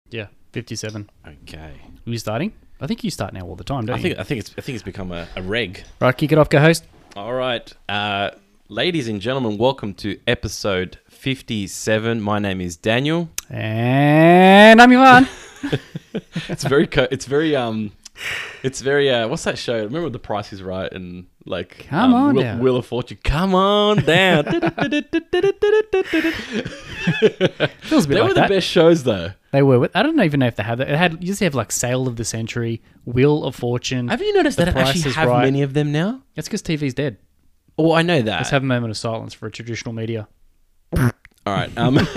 Yeah, 57. Okay. Are you starting? I think you start now all the time, don't you? I think it's become a reg. Right, kick it off, co-host. All right. Ladies and gentlemen, welcome to episode 57. My name is Daniel. And I'm Ivan. It's very what's that show? Remember The Price is Right and like Come on down. Wheel of Fortune. Come on down. Feels a bit They like were the that. best shows though. They were. I don't even know if they have that. It had, you just have like Sale of the Century, Wheel of Fortune. Have you noticed The that I Price actually is have Right. many of them now? That's because TV's dead. Oh, I know that. Let's have a moment of silence for traditional media. All right.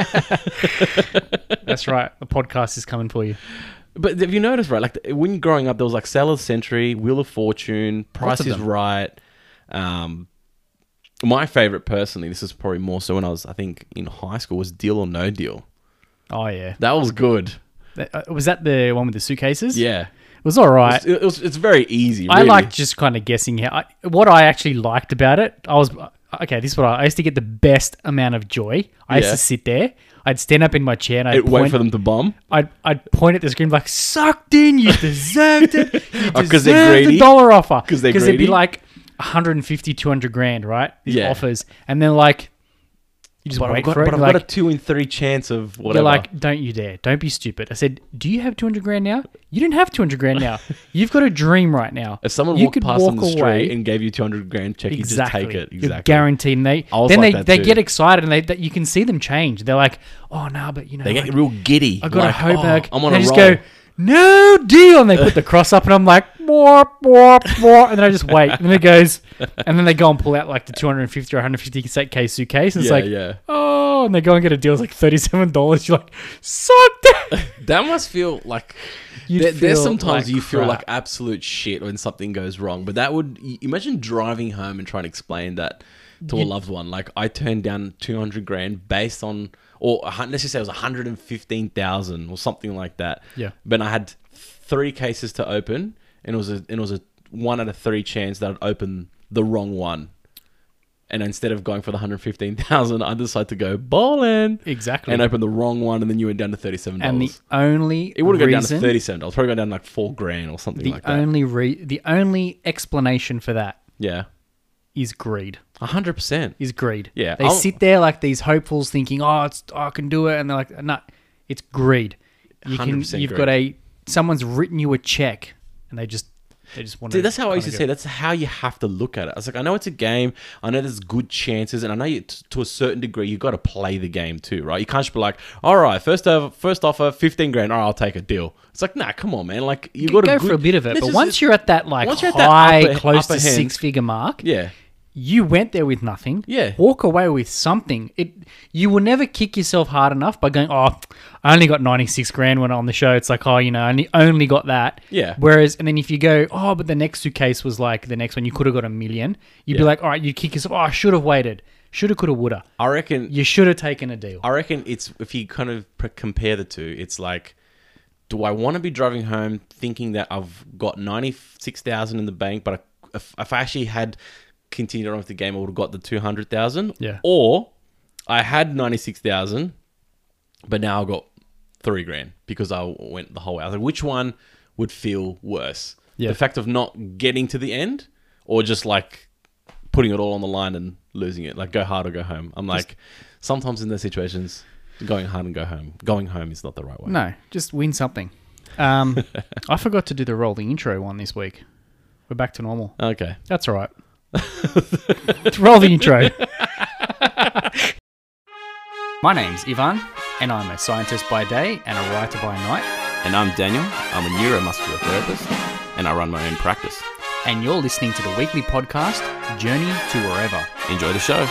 That's right. The podcast is coming for you. But have you noticed, right? Like when you're growing up, there was like Sale of the Century, Wheel of Fortune, Price of is them. Right. My favorite, personally, this is probably more so when I was, I think, in high school, was Deal or No Deal. Oh, yeah. That was good. Was that the one with the suitcases? Yeah, It was all right. it's very easy. I Really. like just kind of guessing how. What I actually liked about it, this is what I used to get the best amount of joy. I used Yeah. to sit there. I'd stand up in my chair and I'd Wait for them to bomb. I'd point at the screen like, sucked in, you deserved it. You Oh, 'cause they're deserved the greedy? dollar offer. 'Cause they're it'd be greedy? like 150, 200 grand, right? These Yeah. offers. And then like, you just But wait I've got, for it. but I've You're got a like, 2 in 3 chance of whatever. you're like, don't you dare. Don't be stupid. I said, do you have 200 grand now? You don't have 200 grand now. You've got a dream right now. if someone you walked could past on the walk street away- and gave you 200 grand check, you just take it. You're Exactly. guaranteed. And I was then like they that too. get excited and that you can see them change. They're like, oh no, but you know, They like, get real giddy. I got like, a hope bag. I'm on and a they just roll. go, no deal. And they put the cross up and I'm like, more, and then I just wait. And then it goes, and then they go and pull out like the 250 or 150K suitcase. And it's like, yeah. oh, and they go and get a deal. It's like $37. You're like, sucked it. That must feel like You'd there's feel sometimes like you feel crap. like absolute shit when something goes wrong. But that would imagine driving home and trying to explain that to a loved one. Like I turned down 200 grand based on, or let's just say it was 115,000 or something like that. Yeah. But I had 3 cases to open, and it was a 1 out of 3 chance that I'd open the wrong one. And instead of going for the 115,000, I decided to go bowling. Exactly. And open the wrong one, and then you went down to $37. And the only It would have gone down reason, to $37. Probably gone down like $4 grand or something like that. the only explanation for that Yeah, is greed. 100%. Is greed. Yeah, They sit there like these hopefuls thinking, oh, I can do it. And they're like, no, it's greed. 100% You've greed. got someone's written you a check and they just want to. Dude, that's how I used to say. That's how you have to look at it. I was like, I know it's a game. I know there's good chances, and I know to a certain degree you got to play the game too, right? You can't just be like, all right, first offer, 15 grand. All right, I'll take a deal. It's like, nah, come on, man. Like you got go to for a bit of it. This But is once you're at that like once you're at that high, close to upper hand- 6-figure mark, yeah, you went there with nothing. Yeah. Walk away with something. You will never kick yourself hard enough by going, oh, I only got 96 grand when on the show. It's like, oh, you know, I only got that. Yeah. Whereas, and then if you go, oh, but the next suitcase was like the next one, you could have got $1 million. You'd be Yeah. like, all right, you kick yourself. Oh, I should have waited. Shoulda, coulda, woulda. I reckon. You should have taken a deal. I reckon it's, if you kind of compare the two, it's like, do I want to be driving home thinking that I've got 96,000 in the bank, but if I actually had continued on with the game, I would have got the 200,000. Yeah. Or I had 96,000, but now I've got 3 grand because I went the whole way. I was like, which one would feel worse? Yeah. The fact of not getting to the end, or just like putting it all on the line and losing it? Like go hard or go home. I'm like, sometimes in those situations, going hard and going home is not the right way. No, just win something. I forgot to do the rolling intro one this week. We're back to normal. Okay. That's all right. Roll the intro. My name's Ivan, and I'm a scientist by day and a writer by night. And I'm Daniel. I'm a neuromuscular therapist, and I run my own practice. And you're listening to the weekly podcast, Journey to Wherever. Enjoy the show.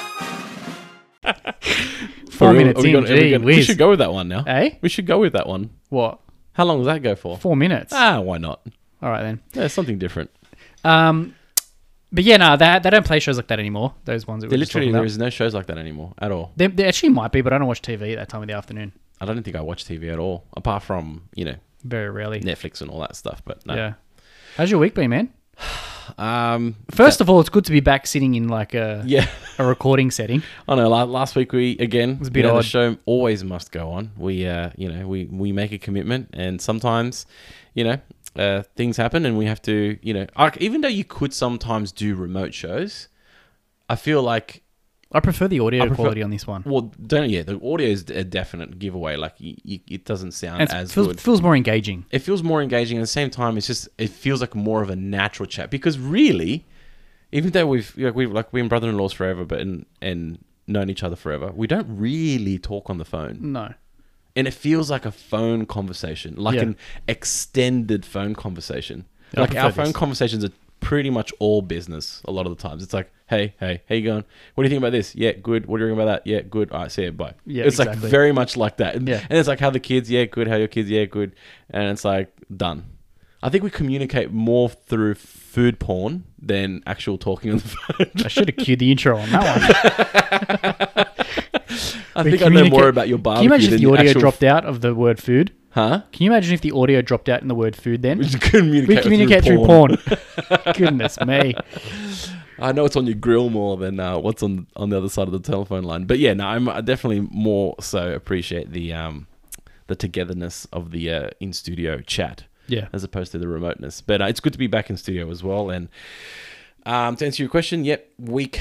4 minutes in, gee we whiz. should go with that one now. Eh? We should go with that one. What? How long does that go for? 4 minutes. Why not? All right, then. Yeah, something different. But yeah, no, they don't play shows like that anymore. Those ones that we're just talking There about. is no shows like that anymore at all. There actually might be, but I don't watch TV at that time of the afternoon. I don't think I watch TV at all, apart from, Very rarely. Netflix and all that stuff. But no. Yeah. How's your week been, man? First of all, it's good to be back sitting in like a yeah. recording setting. I know. Last week we again was a bit the odd. show always must go on. We we make a commitment, and sometimes things happen, and we have to even though you could sometimes do remote shows, I feel like I prefer the audio quality on this one. well the audio is a definite giveaway. Like it doesn't sound And as it good. feels more engaging. It feels more engaging. At the same time, it feels like more of a natural chat because really, even though we've been brother-in-laws forever, but and known each other forever, we don't really talk on the phone, No. and it feels like a phone conversation, like an extended phone conversation. Yeah, I Like our prefer phone this. conversations are pretty much all business. A lot of the times, it's like, hey, how you going? What do you think about this? Yeah, good. What do you think about that? Yeah, good. All right, see you. Bye. Yeah, it's like exactly. very much like that. And, Yeah. and it's like, how the kids? Yeah, good. How your kids? Yeah, good. And it's like done. I think we communicate more through food porn than actual talking on the phone. I should have cued the intro on that one. I We think I know more communicate- about your Can barbecue you imagine if than the audio actual dropped out of the word food? Huh? Can you imagine if the audio dropped out in the word food then? We just communicate, We communicate through porn. Goodness me. I know it's on your grill more than what's on the other side of the telephone line. But yeah, no, I definitely more so appreciate the togetherness of the in studio chat Yeah. as opposed to the remoteness. But it's good to be back in studio as well. And to answer your question, yep, week,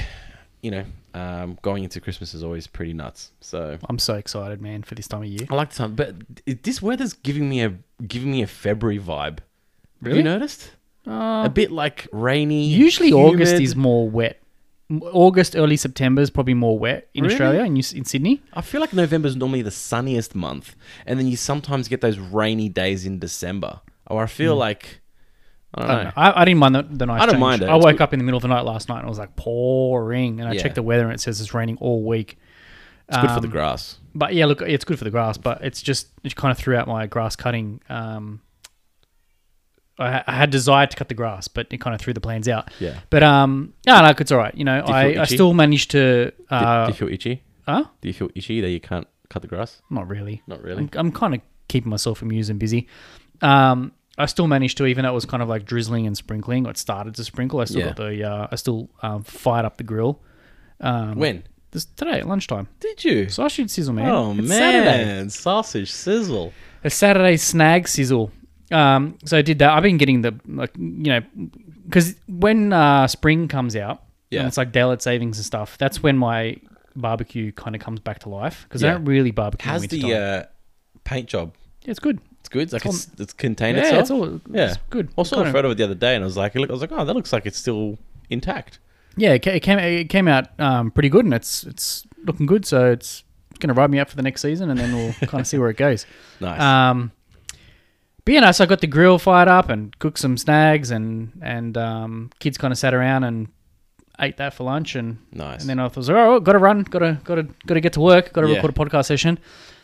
going into Christmas is always pretty nuts. So I'm so excited, man, for this time of year. I like the time, but this weather's giving me a February vibe. Really? Have you noticed? A bit like rainy. Usually humid. August is more wet. August, early September is probably more wet in Really? Australia and in Sydney. I feel like November's normally the sunniest month, and then you sometimes get those rainy days in December. Or I feel like I don't know. I didn't mind the nice I don't change. mind it. I It's woke good. up in the middle of the night last night and it was like pouring, and I Yeah. checked the weather and it says it's raining all week. It's good for the grass. But yeah, look, it's good for the grass, but it kind of threw out my grass cutting. I had desired to cut the grass, but it kind of threw the plans out. Yeah. But no, it's all right. you feel I itchy? still managed to. Do you feel itchy? Huh? Do you feel itchy that you can't cut the grass? Not really. Not really. I'm kind of keeping myself amused and busy. I still managed to, even though it was kind of like drizzling and sprinkling, or it started to sprinkle. I still Yeah. got I still fired up the grill. When Today at lunchtime. did you? Sausage sizzle, man. Oh It's man, Saturday. sausage sizzle. A Saturday snag sizzle. So I did that. I've been getting because when spring comes out, Yeah. and it's like daylight savings and stuff, that's when my barbecue kind of comes back to life, because I Yeah. don't really barbecue in How's wintertime. the paint job? Yeah, it's good. It's good. It's like It's it's contained Yeah, itself. it's all Yeah. it's good. I saw Kind a of- photo of it the other day, and I was like, oh, that looks like it's still intact. Yeah, it came out pretty good, and it's looking good. So it's going to ride me up for the next season, and then we'll kind of see where it goes. Nice. But yeah, no, so I got the grill fired up and cooked some snags, and kids kind of sat around and ate that for lunch, and Nice. And then I thought, oh, got to run, got to get to work, got to Yeah. record a podcast session.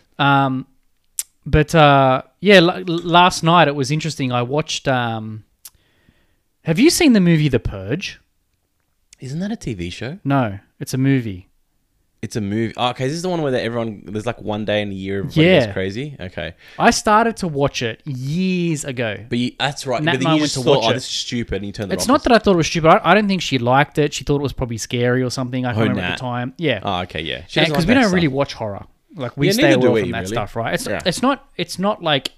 But last night it was interesting. I watched. Have you seen the movie The Purge? Isn't that a TV show? No, it's a movie. It's a movie. Oh, okay, this is the one where there's like one day in a year everybody Yeah. goes crazy. Okay, I started to watch it years ago. but that's right. Nat But then Mum you went just to thought, watch oh, it. this is stupid, and you turn it off. It's not that I thought it was stupid. I don't think she liked it. She thought it was probably scary or something. I can't remember at Nat. the time. Yeah. Oh, okay, yeah. She doesn't Because like we that don't really stuff. watch horror. Like we Yeah, stay neither do away we, from that really. stuff, right? Yeah. It's not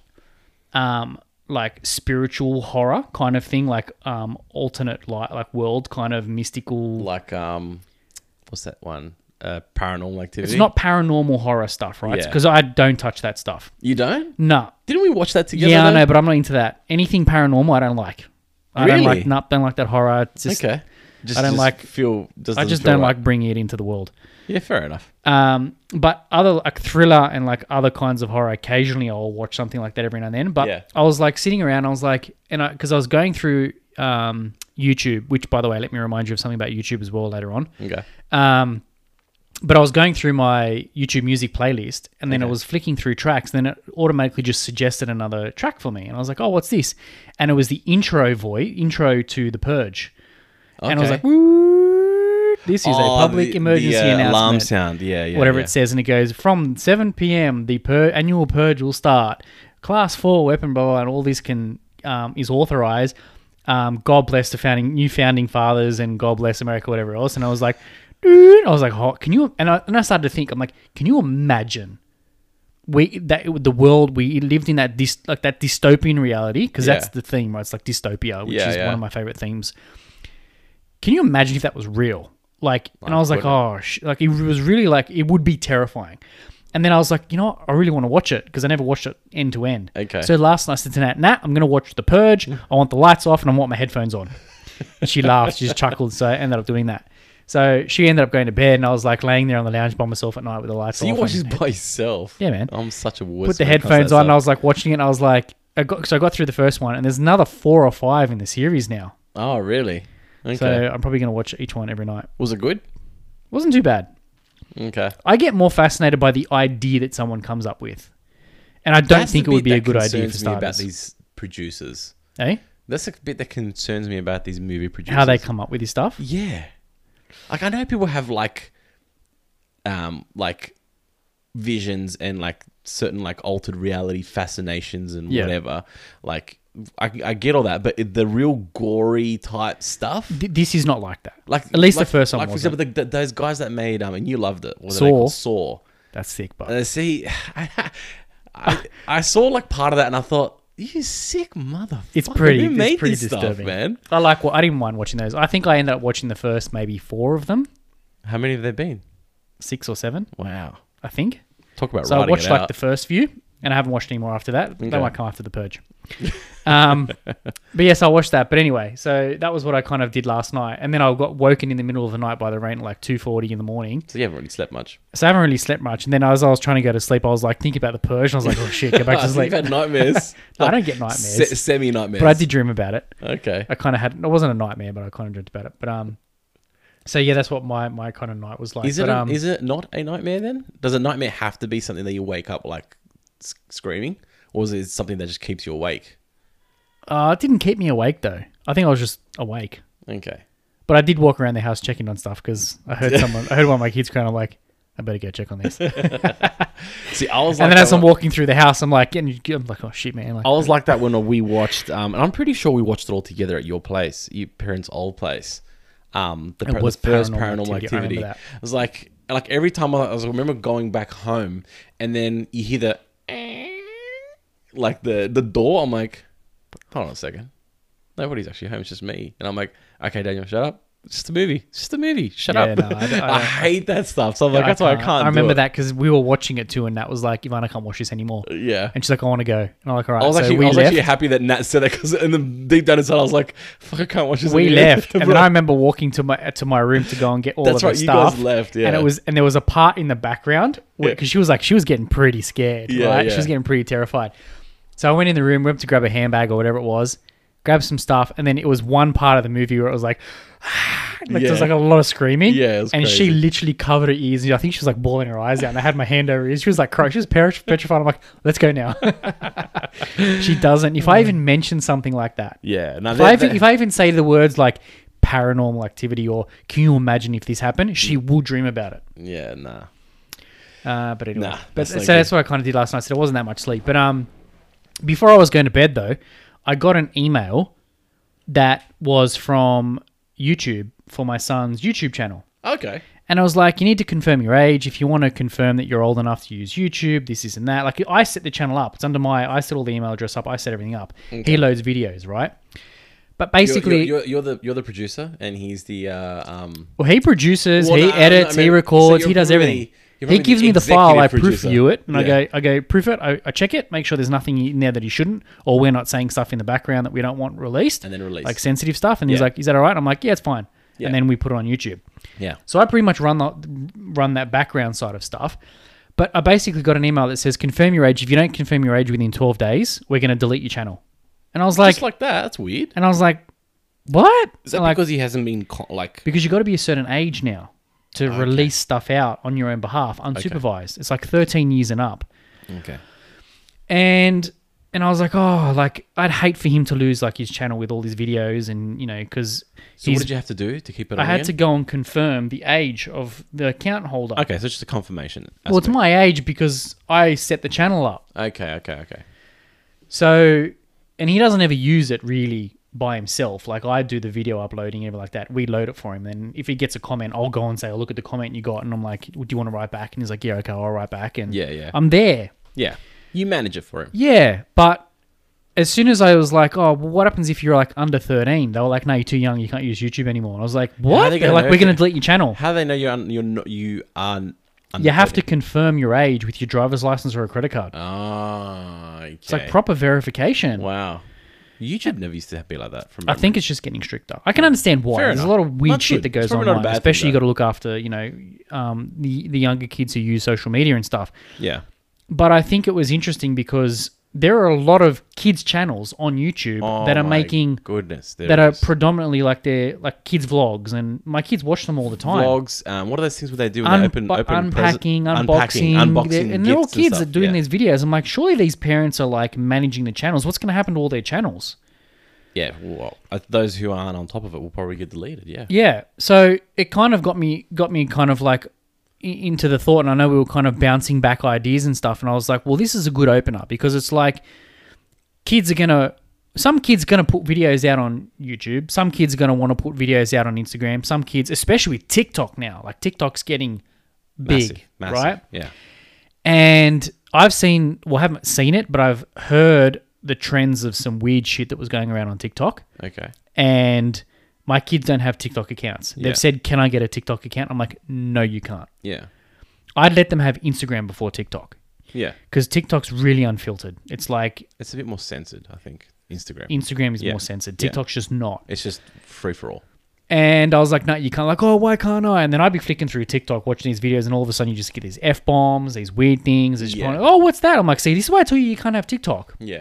like spiritual horror kind of thing, like alternate light, like world kind of mystical. Like what's that one? Paranormal Activity. It's not paranormal horror stuff, right? Yeah. Because I don't touch that stuff. You don't? No. Didn't we watch that together? Yeah, I though? know, but I'm not into that. Anything paranormal, I don't like. I Really? don't like that horror. It's just, Okay. I don't like- feel. I doesn't just feel don't right. like bringing it into the world. Yeah, fair enough. But other like thriller and like other kinds of horror, occasionally I'll watch something like that every now and then. But Yeah. I was like sitting around, I was like, because I was going through YouTube, which by the way, let me remind you of something about YouTube as well later on. Okay. But I was going through my YouTube music playlist, and then Okay. it was flicking through tracks. Then it automatically just suggested another track for me, and I was like, "Oh, what's this?" And it was the intro to The Purge, and I was Okay. like, "Woo, this is a public emergency announcement." Alarm sound. Yeah. Whatever yeah. it says, and it goes from 7 p.m. the annual purge will start. Class 4 weapon, blah, blah, and all this is authorized. God bless the new founding fathers and God bless America, whatever else. And I was like, dude, I was like, oh, can you? And I started to think, I'm like, can you imagine the world we lived in, that that dystopian reality? Because that's the theme, right? It's like dystopia, which is one of my favorite themes. Can you imagine if that was real? Like, and I was like, oh, like it was really like, it would be terrifying. And then I was like, you know what? I really want to watch it because I never watched it end to end. Okay. So last night I said to Nat, I'm going to watch The Purge. I want the lights off and I want my headphones on. And she laughed. She just chuckled. So I ended up doing that. So she ended up going to bed and I was like laying there on the lounge by myself at night with the lights off. So you watch this by yourself? Yeah, man. I'm such a wuss. Put the headphones on and I was like watching it and I was like, I got through the first one and there's another 4 or 5 in the series now. Oh, really? Okay. So I'm probably going to watch each one every night. Was it good? Wasn't too bad. Okay. I get more fascinated by the idea that someone comes up with. And I don't think it would be a good idea for starters. That's about these producers. Eh? That's a bit that concerns me about these movie producers. How they come up with this stuff? Yeah. Like, I know people have like visions and like certain like altered reality fascinations and whatever. Like, I get all that, but the real gory type stuff, This is not like that. like at least the first one. Like, for example, those guys that made and you loved it. What are Saw. they called? Saw. That's sick, but See, I saw like part of that and I thought, you sick motherfucker. it's pretty Who made this disturbing, stuff, man? I didn't mind watching those. I think I ended up watching the first maybe 4 of them, How many have there been? 6 or 7, Wow. I think. Talk about So I writing watched it like out. the first few, and I haven't watched any more after that. Okay. That might come after The Purge. But yes, I watched that. But anyway, so that was what I kind of did last night, and then I got woken in the middle of the night by the rain at like 2:40 in the morning. So you haven't really slept much. So I haven't really slept much. And then as I was trying to go to sleep, I was like thinking about The Purge, and I was like, oh shit, go back to sleep. You've had nightmares. I don't get nightmares, Semi-nightmares. but I did dream about it. Okay. I kind of had, it wasn't a nightmare, but I kind of dreamt about it. But so yeah, that's what my kind of night was like. Is it not a nightmare then? Does a nightmare have to be something that you wake up like screaming? Or is it something that just keeps you awake? It didn't keep me awake though. I think I was just awake. Okay. But I did walk around the house checking on stuff because I heard one of my kids crying. I'm like, I better go check on this. See, I was like, and then as I'm walking through the house, I'm like, oh shit, man. Like, I was like that when we watched, and I'm pretty sure we watched it all together at your place, your parents' old place. It was the first Paranormal Paranormal Activity. I Activity. remember that. It was like every time I remember going back home, and then you hear the like the door. I'm like, hold on a second, nobody's actually home. It's just me. And I'm like, okay, Daniel, shut up. It's just a movie. It's just a movie. Shut up. No, I hate that stuff. So I'm like, that's why I can't. I remember do it. that because we were watching it too, and Nat was like, Ivana, I can't watch this anymore. Yeah. And she's like, I want to go. And I'm like, all right. I was so actually, we I was left. actually happy that Nat said that because in the deep down inside I was like, fuck, I can't watch this. We again. left, and then I remember walking to my room to go and get all That's of the right, you stuff. guys left, yeah. And there was a part in the background because she was getting pretty scared. Yeah, right? yeah. She was getting pretty terrified. So I went in the room, went to grab a handbag or whatever it was, grabbed some stuff, and then it was one part of the movie where it was like, there was like a lot of screaming. Yeah, it was and crazy. she literally covered her ears. And I think she was like bawling her eyes out. And I had my hand over her ears. She was like crying. She was petrified. I'm like, let's go now. She doesn't. If I even mention something like that, Yeah. No, if I even say the words like Paranormal Activity or can you imagine if this happened, she will dream about it. yeah, nah. But anyway, Nah, but that's no so that's what I kind of did last night. So there wasn't that much sleep. But before I was going to bed though, I got an email that was from YouTube for my son's YouTube channel. Okay. And I was like, you need to confirm your age. If you want to confirm that you're old enough to use YouTube, this and that. Like, I set the channel up. It's under I set all the email address up. I set everything up. Okay. He loads videos, right? But basically, you're the producer, and he's the well, he produces, Well, he no, edits, I mean, he so records, you're he does probably- everything. you're He probably gives the me the file, I executive proof producer. view it, and Yeah. I go proof it, I check it, make sure there's nothing in there that he shouldn't, or we're not saying stuff in the background that we don't want released, And then release. like sensitive stuff. And he's Yeah. like, "Is that all right?" I'm like, "Yeah, it's fine." Yeah. And then we put it on YouTube. Yeah. So I pretty much run that background side of stuff. But I basically got an email that says, confirm your age. If you don't confirm your age within 12 days, we're going to delete your channel. And I was like, Just like that. That's weird. and I was like, what? Is that Like, because he hasn't been because you got to be a certain age now to release stuff out on your own behalf, unsupervised. It's like 13 years and up. Okay. And I was like, oh, like I'd hate for him to lose like his channel with all these videos and, you know, because So what did you have to do to keep it on I had to again? go and confirm the age of the account holder. Okay, so it's just a confirmation. Well, it's my age because I set the channel up. Okay. So, and he doesn't ever use it really by himself. Like I do the video uploading, everything like that. We load it for him. Then if he gets a comment, I'll go and say, "Oh, look at the comment you got," and I'm like, "Do you want to write back?" And he's like, "Yeah, okay, I'll write back." And Yeah. I'm there. Yeah. You manage it for him. Yeah, but as soon as I was like, "Oh, well, what happens if you're like under 13?" They were like, "No, you're too young. You can't use YouTube anymore." And I was like, "What?" they They're gonna like, know "We're if going to you- delete your channel." How do they know you're not, you are under You have to 30? confirm your age with your driver's license or a credit card. Ah, okay. It's like proper verification. Wow. YouTube never used to be like that. From I think it's just getting stricter. I can understand why. Fair There's enough. a lot of weird That's shit good. that It's goes probably not a on, bad thing, especially you though. got to look after, the younger kids who use social media and stuff. Yeah. But I think it was interesting because there are a lot of kids channels on YouTube that are my making goodness. that are predominantly like they're like kids vlogs, and my kids watch them all the time. vlogs. What are those things where they do? When they open unpacking, present- unboxing, and they're all gifts kids stuff. that doing Yeah. these videos. I'm like, surely these parents are like managing the channels. What's going to happen to all their channels? Yeah, well, those who aren't on top of it will probably get deleted. Yeah. Yeah, so it kind of got me kind of like into the thought, and I know we were kind of bouncing back ideas and stuff, and I was like, well, this is a good opener because it's like some kids gonna put videos out on YouTube, some kids are gonna want to put videos out on Instagram, some kids, especially with TikTok now, like TikTok's getting big, Massive. right? Yeah. And I've haven't seen it, but I've heard the trends of some weird shit that was going around on TikTok. Okay. And my kids don't have TikTok accounts. Yeah. They've said, "Can I get a TikTok account?" I'm like, "No, you can't." Yeah. I'd let them have Instagram before TikTok Yeah. because TikTok's really unfiltered. It's like It's a bit more censored, I think. Instagram. Instagram is Yeah. more censored. Yeah. TikTok's just not. It's just free for all. And I was like, "No, you can't." Like, "Oh, why can't I?" And then I'd be flicking through TikTok, watching these videos, and all of a sudden you just get these F-bombs, these weird things. It's just Yeah. oh, what's that? I'm like, "See, this is why I tell you can't have TikTok." Yeah.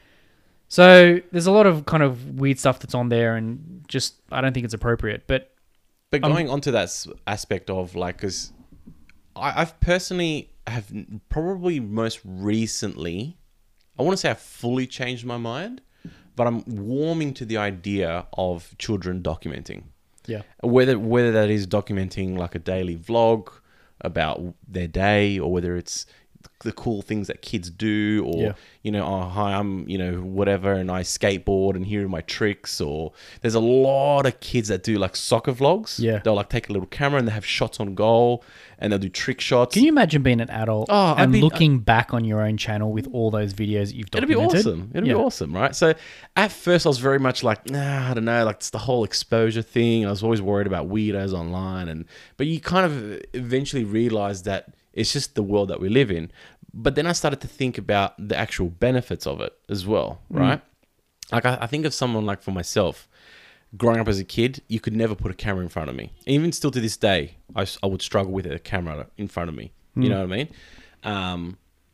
So there's a lot of kind of weird stuff that's on there, and just I don't think it's appropriate. But But going on to that aspect of like, because I've personally have probably most recently, I want to say I've fully changed my mind, but I'm warming to the idea of children documenting. yeah, Whether that is documenting like a daily vlog about their day, or whether it's the cool things that kids do, or Yeah. oh hi, I'm whatever, and I skateboard and here are my tricks. Or there's a lot of kids that do like soccer vlogs. Yeah. They'll like take a little camera and they have shots on goal and they'll do trick shots. can you imagine being an adult Oh, and looking back on your own channel with all those videos that you've It'd be documented? awesome. It'd Yeah. be awesome, right? So at first I was very much like, I don't know, like it's the whole exposure thing. I was always worried about weirdos online, but you kind of eventually realize that it's just the world that we live in. But then I started to think about the actual benefits of it as well, right? Like I think of someone like for myself, growing up as a kid, you could never put a camera in front of me. Even still to this day, I would struggle with a camera in front of me. You know what I mean?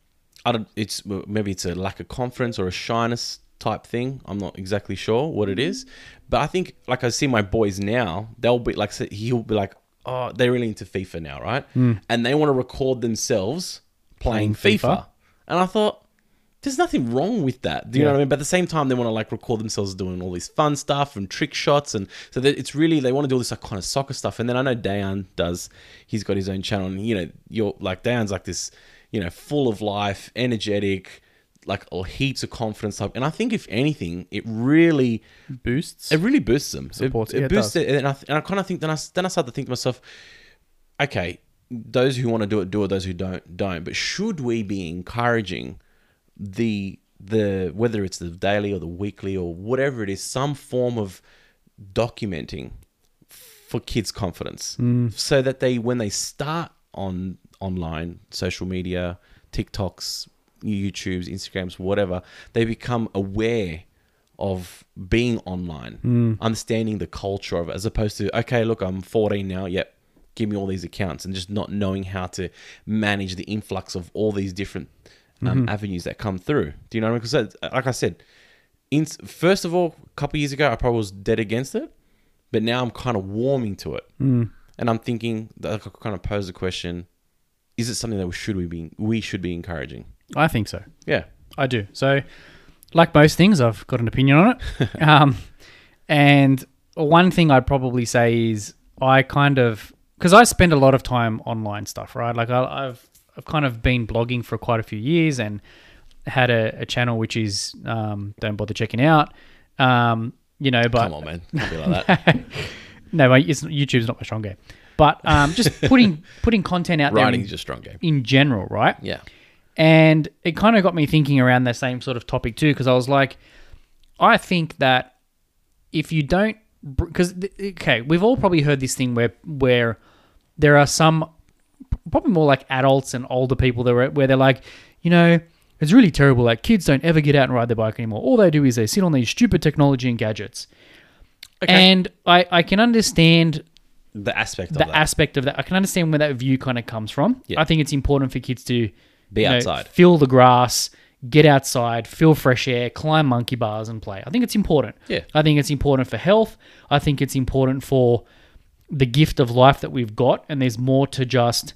Maybe it's a lack of confidence or a shyness type thing. I'm not exactly sure what it is, but I think like I see my boys now, they'll be like, he'll be like, oh, they're really into FIFA now, right? And they want to record themselves playing FIFA. And I thought, there's nothing wrong with that. Do you know what I mean? But at the same time, they want to like record themselves doing all this fun stuff and trick shots. And so it's really, they want to do all this like kind of soccer stuff. And then I know Dayan he's got his own channel, and you're like, Dayan's like this, full of life, energetic, like heaps of confidence type. And I think if anything, it really Boosts. boosts them. Supports it it boosts does. it. And I kind of think, then I start to think to myself, okay, those who want to do it, those who don't. But should we be encouraging the whether it's the daily or the weekly or whatever it is, some form of documenting for kids' confidence, so that when they start on online social media, TikToks, YouTubes, Instagrams, whatever, they become aware of being online, understanding the culture of it, as opposed to, okay, look, I'm 14 now, yep, give me all these accounts, and just not knowing how to manage the influx of all these different avenues that come through. Do you know what I mean? Because like I said, first of all, a couple of years ago, I probably was dead against it, but now I'm kind of warming to it. And I'm thinking that I could kind of pose the question, is it something that we should be encouraging? I think so. Yeah. I do. So, like most things, I've got an opinion on it. And one thing I'd probably say is because I spend a lot of time online stuff, right? Like I've kind of been blogging for quite a few years and had a channel which is don't bother checking out. you know, but Come on, man. Can't be like that. no, YouTube's not my strong game. But just putting content out there Writing's your strong game. in general, right? Yeah. And it kind of got me thinking around that same sort of topic too, because I was like, I think that if you don't, because okay, we've all probably heard this thing where there are some probably more like adults and older people where they're like, you know, it's really terrible. Like kids don't ever get out and ride their bike anymore. All they do is they sit on these stupid technology and gadgets. Okay. And I can understand The aspect of the that. aspect of that. I can understand where that view kind of comes from. Yeah. I think it's important for kids to Be outside. feel the grass, get outside, feel fresh air, climb monkey bars and play. I think it's important. Yeah. I think it's important for health. I think it's important for the gift of life that we've got, and there is more to just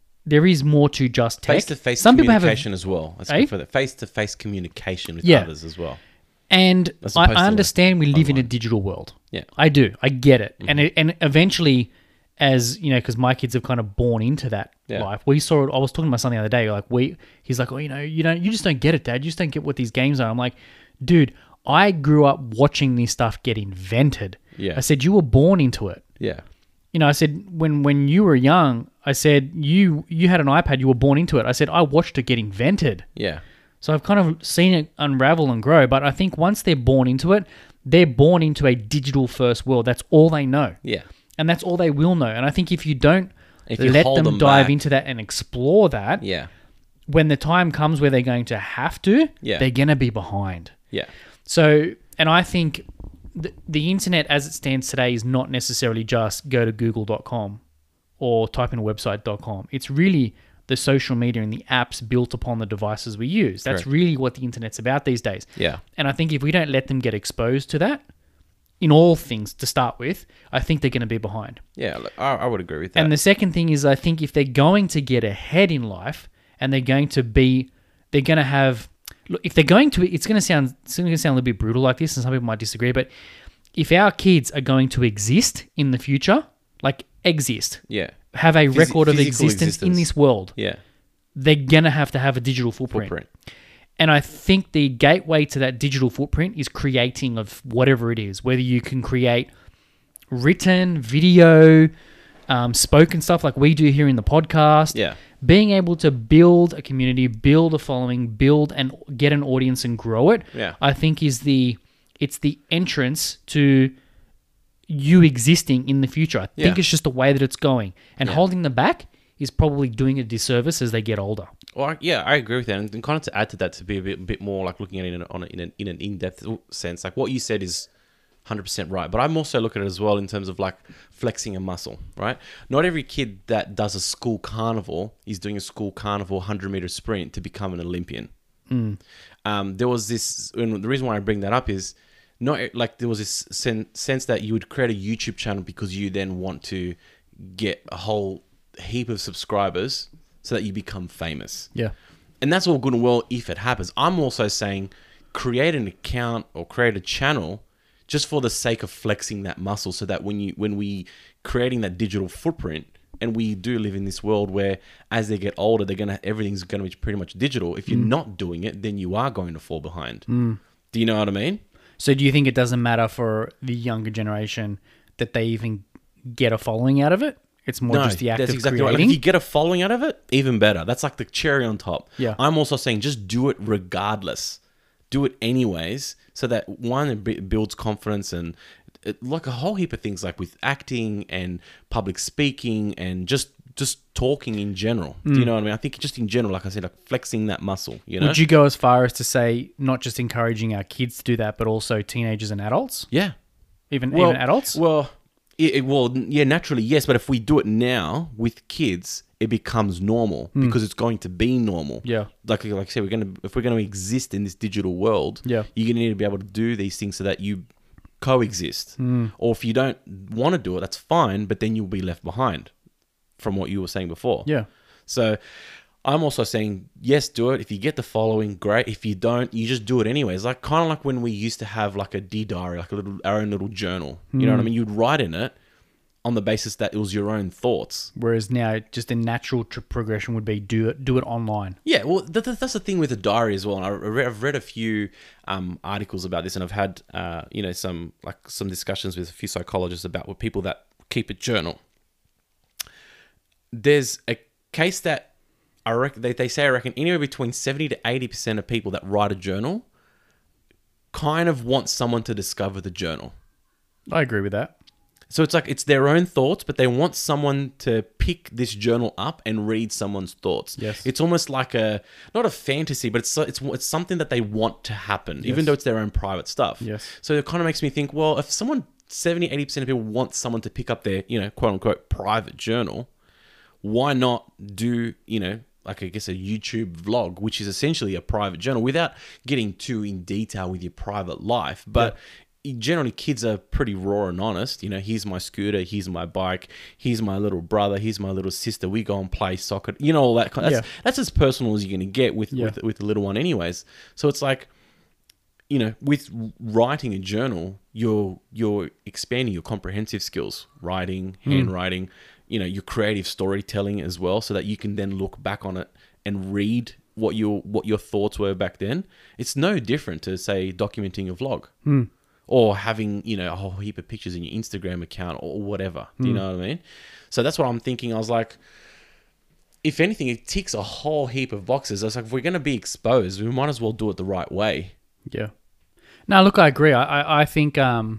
tech. Face-to-face Some people have communication as well. That's Eh? good for that. Face-to-face communication with Yeah. others as well. and As I opposed to understand we live in a digital world. Yeah. I do. I get it. And eventually, as you know, because my kids have kind of born into that Yeah. life. We saw it. I was talking to my son the other day. He's like, oh, you just don't get it, Dad. You just don't get what these games are. I'm like, dude, I grew up watching this stuff get invented. Yeah. I said, you were born into it. Yeah. You know, I said, when you were young, I said, you had an iPad, you were born into it. I said, I watched it get invented. Yeah. So I've kind of seen it unravel and grow. But I think once they're born into it, they're born into a digital first world. That's all they know. Yeah. And that's all they will know. And I think if you don't If you let hold them them dive back. into that and explore that, Yeah. when the time comes where they're going to have to, Yeah. they're going to be behind. Yeah. So, and I think the internet as it stands today is not necessarily just go to google.com or type in a website.com. It's really the social media and the apps built upon the devices we use. That's Correct. really what the internet's about these days. Yeah. And I think if we don't let them get exposed to that, in all things to start with, I think they're going to be behind. Yeah. Look, I would agree with that. And the second thing is, I think if they're going to get ahead in life and they're going to have, look, if they're going to, it's going to sound a little bit brutal like this, and some people might disagree, but if our kids are going to exist in the future, like exist, yeah. have a record of physical existence in this world, Yeah. they're going to have a digital footprint. And I think the gateway to that digital footprint is creating of whatever it is, whether you can create written, video, spoken stuff like we do here in the podcast. Yeah. Being able to build a community, build a following, build and get an audience and grow it, Yeah. I think it's the entrance to you existing in the future. I think Yeah. it's just the way that it's going. And holding them back is probably doing a disservice as they get older. Well, yeah, I agree with that. And kind of to add to that, to be a bit more like looking at it in an in-depth sense, like what you said is 100% right. But I'm also looking at it as well in terms of like flexing a muscle, right? Not every kid that does a school carnival is doing a school carnival 100-meter sprint to become an Olympian. There was this, and the reason why I bring that up is not like there was this sense that you would create a YouTube channel because you then want to get a whole heap of subscribers so that you become famous. Yeah. And that's all good and well if it happens. I'm also saying create an account or create a channel just for the sake of flexing that muscle, so that when we creating that digital footprint, and we do live in this world where as they get older, everything's gonna be pretty much digital. If you're not doing it, then you are going to fall behind. Do you know what I mean? So do you think it doesn't matter for the younger generation that they even get a following out of it? It's more just the act that's of exactly right. creating? Like if you get a following out of it, even better. That's like the cherry on top. Yeah. I'm also saying just do it regardless. Do it anyways, so that one, it builds confidence and like a whole heap of things, like with acting and public speaking and just talking in general. Do you know what I mean? I think just in general, like I said, like flexing that muscle, you know? Would you go as far as to say not just encouraging our kids to do that, but also teenagers and adults? Yeah. Even adults? Well, yeah, naturally, yes. But if we do it now with kids, it becomes normal because it's going to be normal. Yeah. Like I said, if we're gonna exist in this digital world, Yeah. you're gonna need to be able to do these things so that you coexist. Or if you don't want to do it, that's fine, but then you'll be left behind from what you were saying before. Yeah. So I'm also saying, yes, do it. If you get the following, great. If you don't, you just do it anyways. Like kind of like when we used to have like a diary, like our own little journal. You know what I mean? You'd write in it on the basis that it was your own thoughts. Whereas now, just a natural progression would be do it online. Yeah, well, that's the thing with the diary as well. And I've read a few articles about this, and I've had some discussions with a few psychologists about with people that keep a journal. There's a case that I reckon they say anywhere between 70 to 80% of people that write a journal kind of want someone to discover the journal. I agree with that. So it's like it's their own thoughts, but they want someone to pick this journal up and read someone's thoughts. Yes. It's almost like not a fantasy, but it's something that they want to happen, even though it's their own private stuff. Yes. So it kind of makes me think, well, if 70, 80% of people want someone to pick up their, quote unquote, private journal, why not do, like I guess a YouTube vlog, which is essentially a private journal without getting too in detail with your private life. But generally kids are pretty raw and honest. Here's my scooter, here's my bike, here's my little brother, here's my little sister. We go and play soccer. All that. That's as personal as you're going to get with the little one anyways. So it's like, with writing a journal, you're expanding your comprehensive skills, writing, handwriting, your creative storytelling as well, so that you can then look back on it and read what your thoughts were back then. It's no different to, say, documenting a vlog. Or having, a whole heap of pictures in your Instagram account or whatever. Do you know what I mean? So that's what I'm thinking. I was like, if anything, it ticks a whole heap of boxes. I was like, if we're going to be exposed, we might as well do it the right way. Yeah. No, look, I agree. I think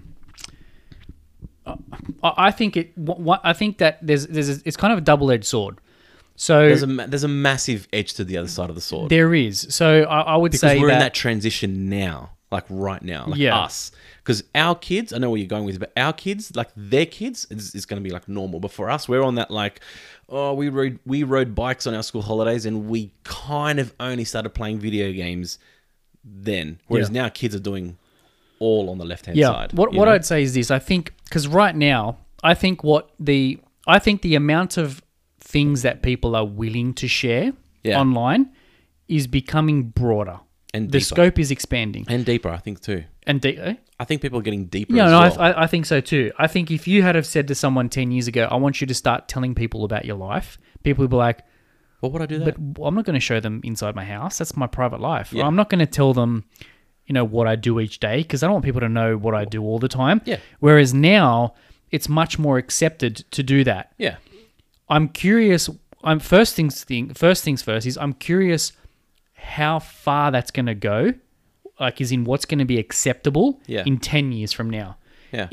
I think that it's kind of a double-edged sword. So there's a massive edge to the other side of the sword. There is. So I would say because we're in that transition now, like right now, like us. Because our kids, I know where you're going with, but our kids, like their kids, is going to be like normal. But for us, we're on that like, we rode bikes on our school holidays, and we kind of only started playing video games then. Whereas now kids are doing all on the left hand side. What I'd say is this: I think because right now, I think the amount of things that people are willing to share online is becoming broader. And the deeper. scope is expanding. And deeper, I think, too. And I think people are getting deeper as well. I think so, too. I think if you had have said to someone 10 years ago, I want you to start telling people about your life, people would be like, well, would I do that? But I'm not going to show them inside my house. That's my private life. Yeah. I'm not going to tell them, what I do each day, because I don't want people to know what I do all the time. Yeah. Whereas now, it's much more accepted to do that. Yeah. I'm curious. First things first is I'm curious how far that's going to go, like is in what's going to be acceptable in 10 years from now. Yeah.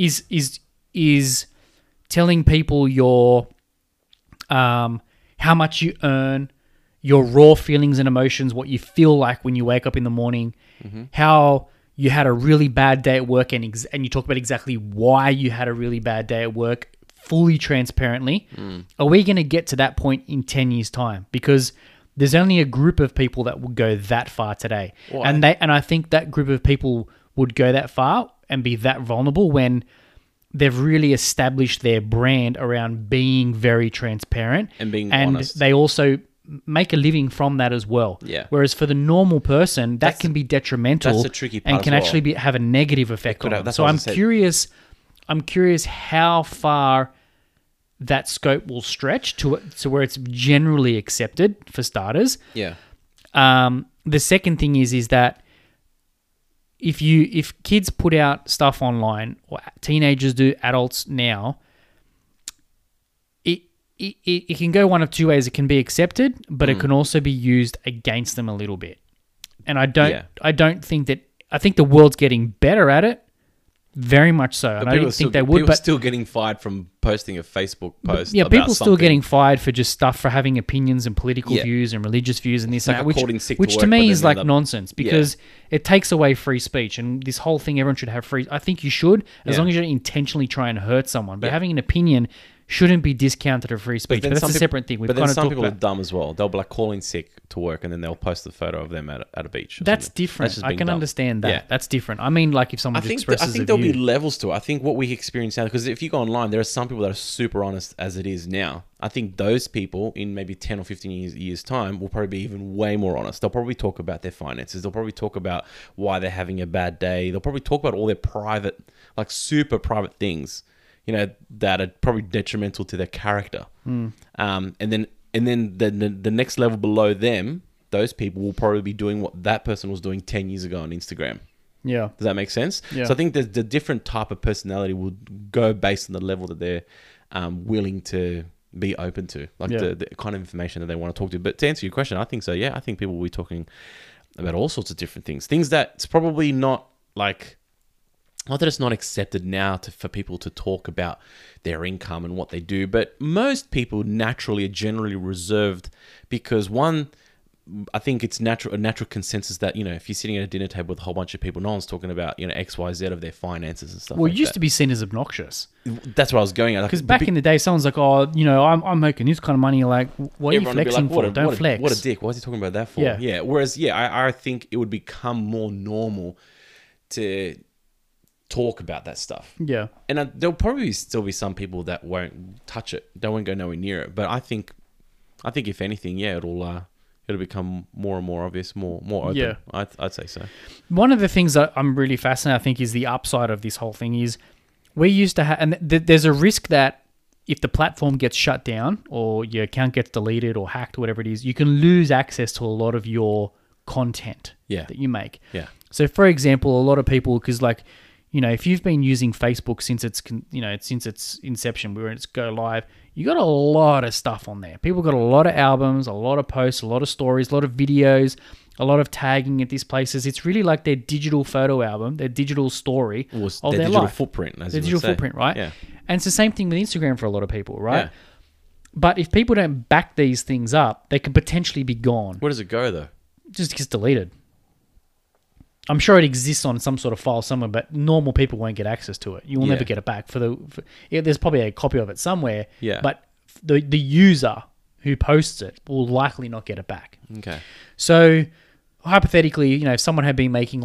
Is telling people your how much you earn, your raw feelings and emotions, what you feel like when you wake up in the morning, how you had a really bad day at work, and you talk about exactly why you had a really bad day at work, fully transparently. Are we going to get to that point in 10 years' time? Because there's only a group of people that will go that far today. Why? And I think that group of people would go that far and be that vulnerable when they've really established their brand around being very transparent and being honest. And they also make a living from that as well. Yeah. Whereas for the normal person, that can be detrimental. That's the tricky part and can as well. actually have a negative effect on them. That's So what I I'm said. curious how far that scope will stretch to where it's generally accepted for starters. Yeah. The second thing is that if kids put out stuff online, or teenagers do, adults now, it can go one of two ways. It can be accepted, but it can also be used against them a little bit. And I don't think that. I think the world's getting better at it. Very much so. And I don't think they would. People But still getting fired from posting a Facebook post. yeah, about people still something. getting fired for just stuff for having opinions and political Yeah. views and religious views and this like and that, calling sick to which to work, but me then is like end up- nonsense because it takes away free speech. And this whole thing, everyone should have free. I think you should, as Yeah. long as you don't intentionally try and hurt someone. But Yeah. having an opinion shouldn't be discounted of free speech. But that's a separate thing. We've But then kind of some talked people are about. dumb as well. They'll be like calling sick to work, and then they'll post a photo of them at a beach. or That's something. different. just I being can dumb. understand that. Yeah. That's different. I mean, like if someone I just think expresses a there'll view. be levels to it. I think what we experience now, because if you go online, there are some people that are super honest as it is now. I think those people in maybe 10 or 15 years time will probably be even way more honest. They'll probably talk about their finances. They'll probably talk about why they're having a bad day. They'll probably talk about all their private, like super private things. that are probably detrimental to their character. And then the next level below them, those people will probably be doing what that person was doing 10 years ago on Instagram. Yeah. Does that make sense? Yeah. So I think the different type of personality will go based on the level that they're willing to be open to, like the kind of information that they want to talk to. But to answer your question, I think so. Yeah, I think people will be talking about all sorts of different things that's probably not like, not that it's not accepted now for people to talk about their income and what they do, but most people naturally are generally reserved because one, I think it's a natural consensus that, if you're sitting at a dinner table with a whole bunch of people, no one's talking about, X, Y, Z of their finances and stuff Well, like it used that. to be seen as obnoxious. That's what I was going at. Because back in the day, someone's like, oh, I'm making this kind of money. You're like, what are you everyone would be flexing like, for? Don't flex. What a dick. Why is he talking about that for? Yeah. Whereas, I think it would become more normal to talk about that stuff. Yeah. And there'll probably still be some people that won't touch it. They won't go nowhere near it. But I think if anything, it'll become more and more obvious, more open. Yeah. I'd say so. One of the things that I'm really fascinated, I think, is the upside of this whole thing is we used to have, and there's a risk that if the platform gets shut down or your account gets deleted or hacked or whatever it is, you can lose access to a lot of your content that you make. Yeah. So, for example, a lot of people, because if you've been using Facebook since its inception, when it's go live, you got a lot of stuff on there. People got a lot of albums, a lot of posts, a lot of stories, a lot of videos, a lot of tagging at these places. It's really like their digital photo album, their digital story Or of their their digital life. footprint, as Their you digital would say. footprint, right? Yeah. And it's the same thing with Instagram for a lot of people, right? Yeah. But if people don't back these things up, they can potentially be gone. Where does it go, though? Just gets deleted. I'm sure it exists on some sort of file somewhere, but normal people won't get access to it. You will never get it back. There's probably a copy of it somewhere. Yeah. But the user who posts it will likely not get it back. Okay. So hypothetically, if someone had been making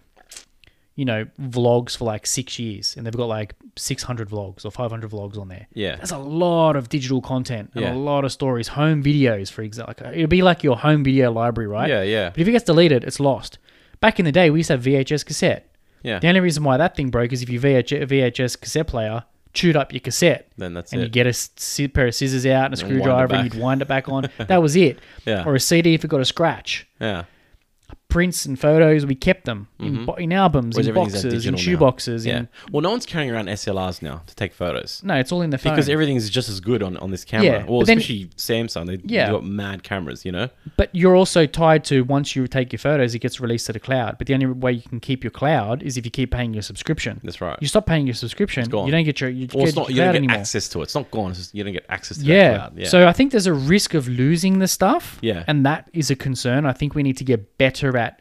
vlogs for 6 years and they've got 600 vlogs or 500 vlogs on there. Yeah. That's a lot of digital content and Yeah. a lot of stories, home videos, for example. It'll be like your home video library, right? Yeah, yeah. But if it gets deleted, it's lost. Back in the day, we used to have VHS cassette. Yeah. The only reason why that thing broke is if your VHS cassette player chewed up your cassette. Then that's and it. you get a pair of scissors out and a And wind it screwdriver and back. you'd wind it back on. That was it. Yeah. Or a CD if it got a scratch. Yeah. Prints and photos, we kept them in albums, Whereas in everything's boxes, in digital shoe now. boxes. Yeah. In, Well, no one's carrying around SLRs now to take photos. no, it's all in the phone. Because everything's just as good on this camera. Yeah, Well, but then- especially Samsung. They've Yeah. got mad cameras, But you're also tied to, once you take your photos, it gets released to the cloud. But the only way you can keep your cloud is if you keep paying your subscription. That's right. You stop paying your subscription, gone. you don't get your Or get it's your not, you cloud don't get anymore. access to it. It's not gone. It's just, you don't get access to Yeah. that cloud. Yeah. So I think there's a risk of losing the stuff. Yeah. And that is a concern. I think we need to get better at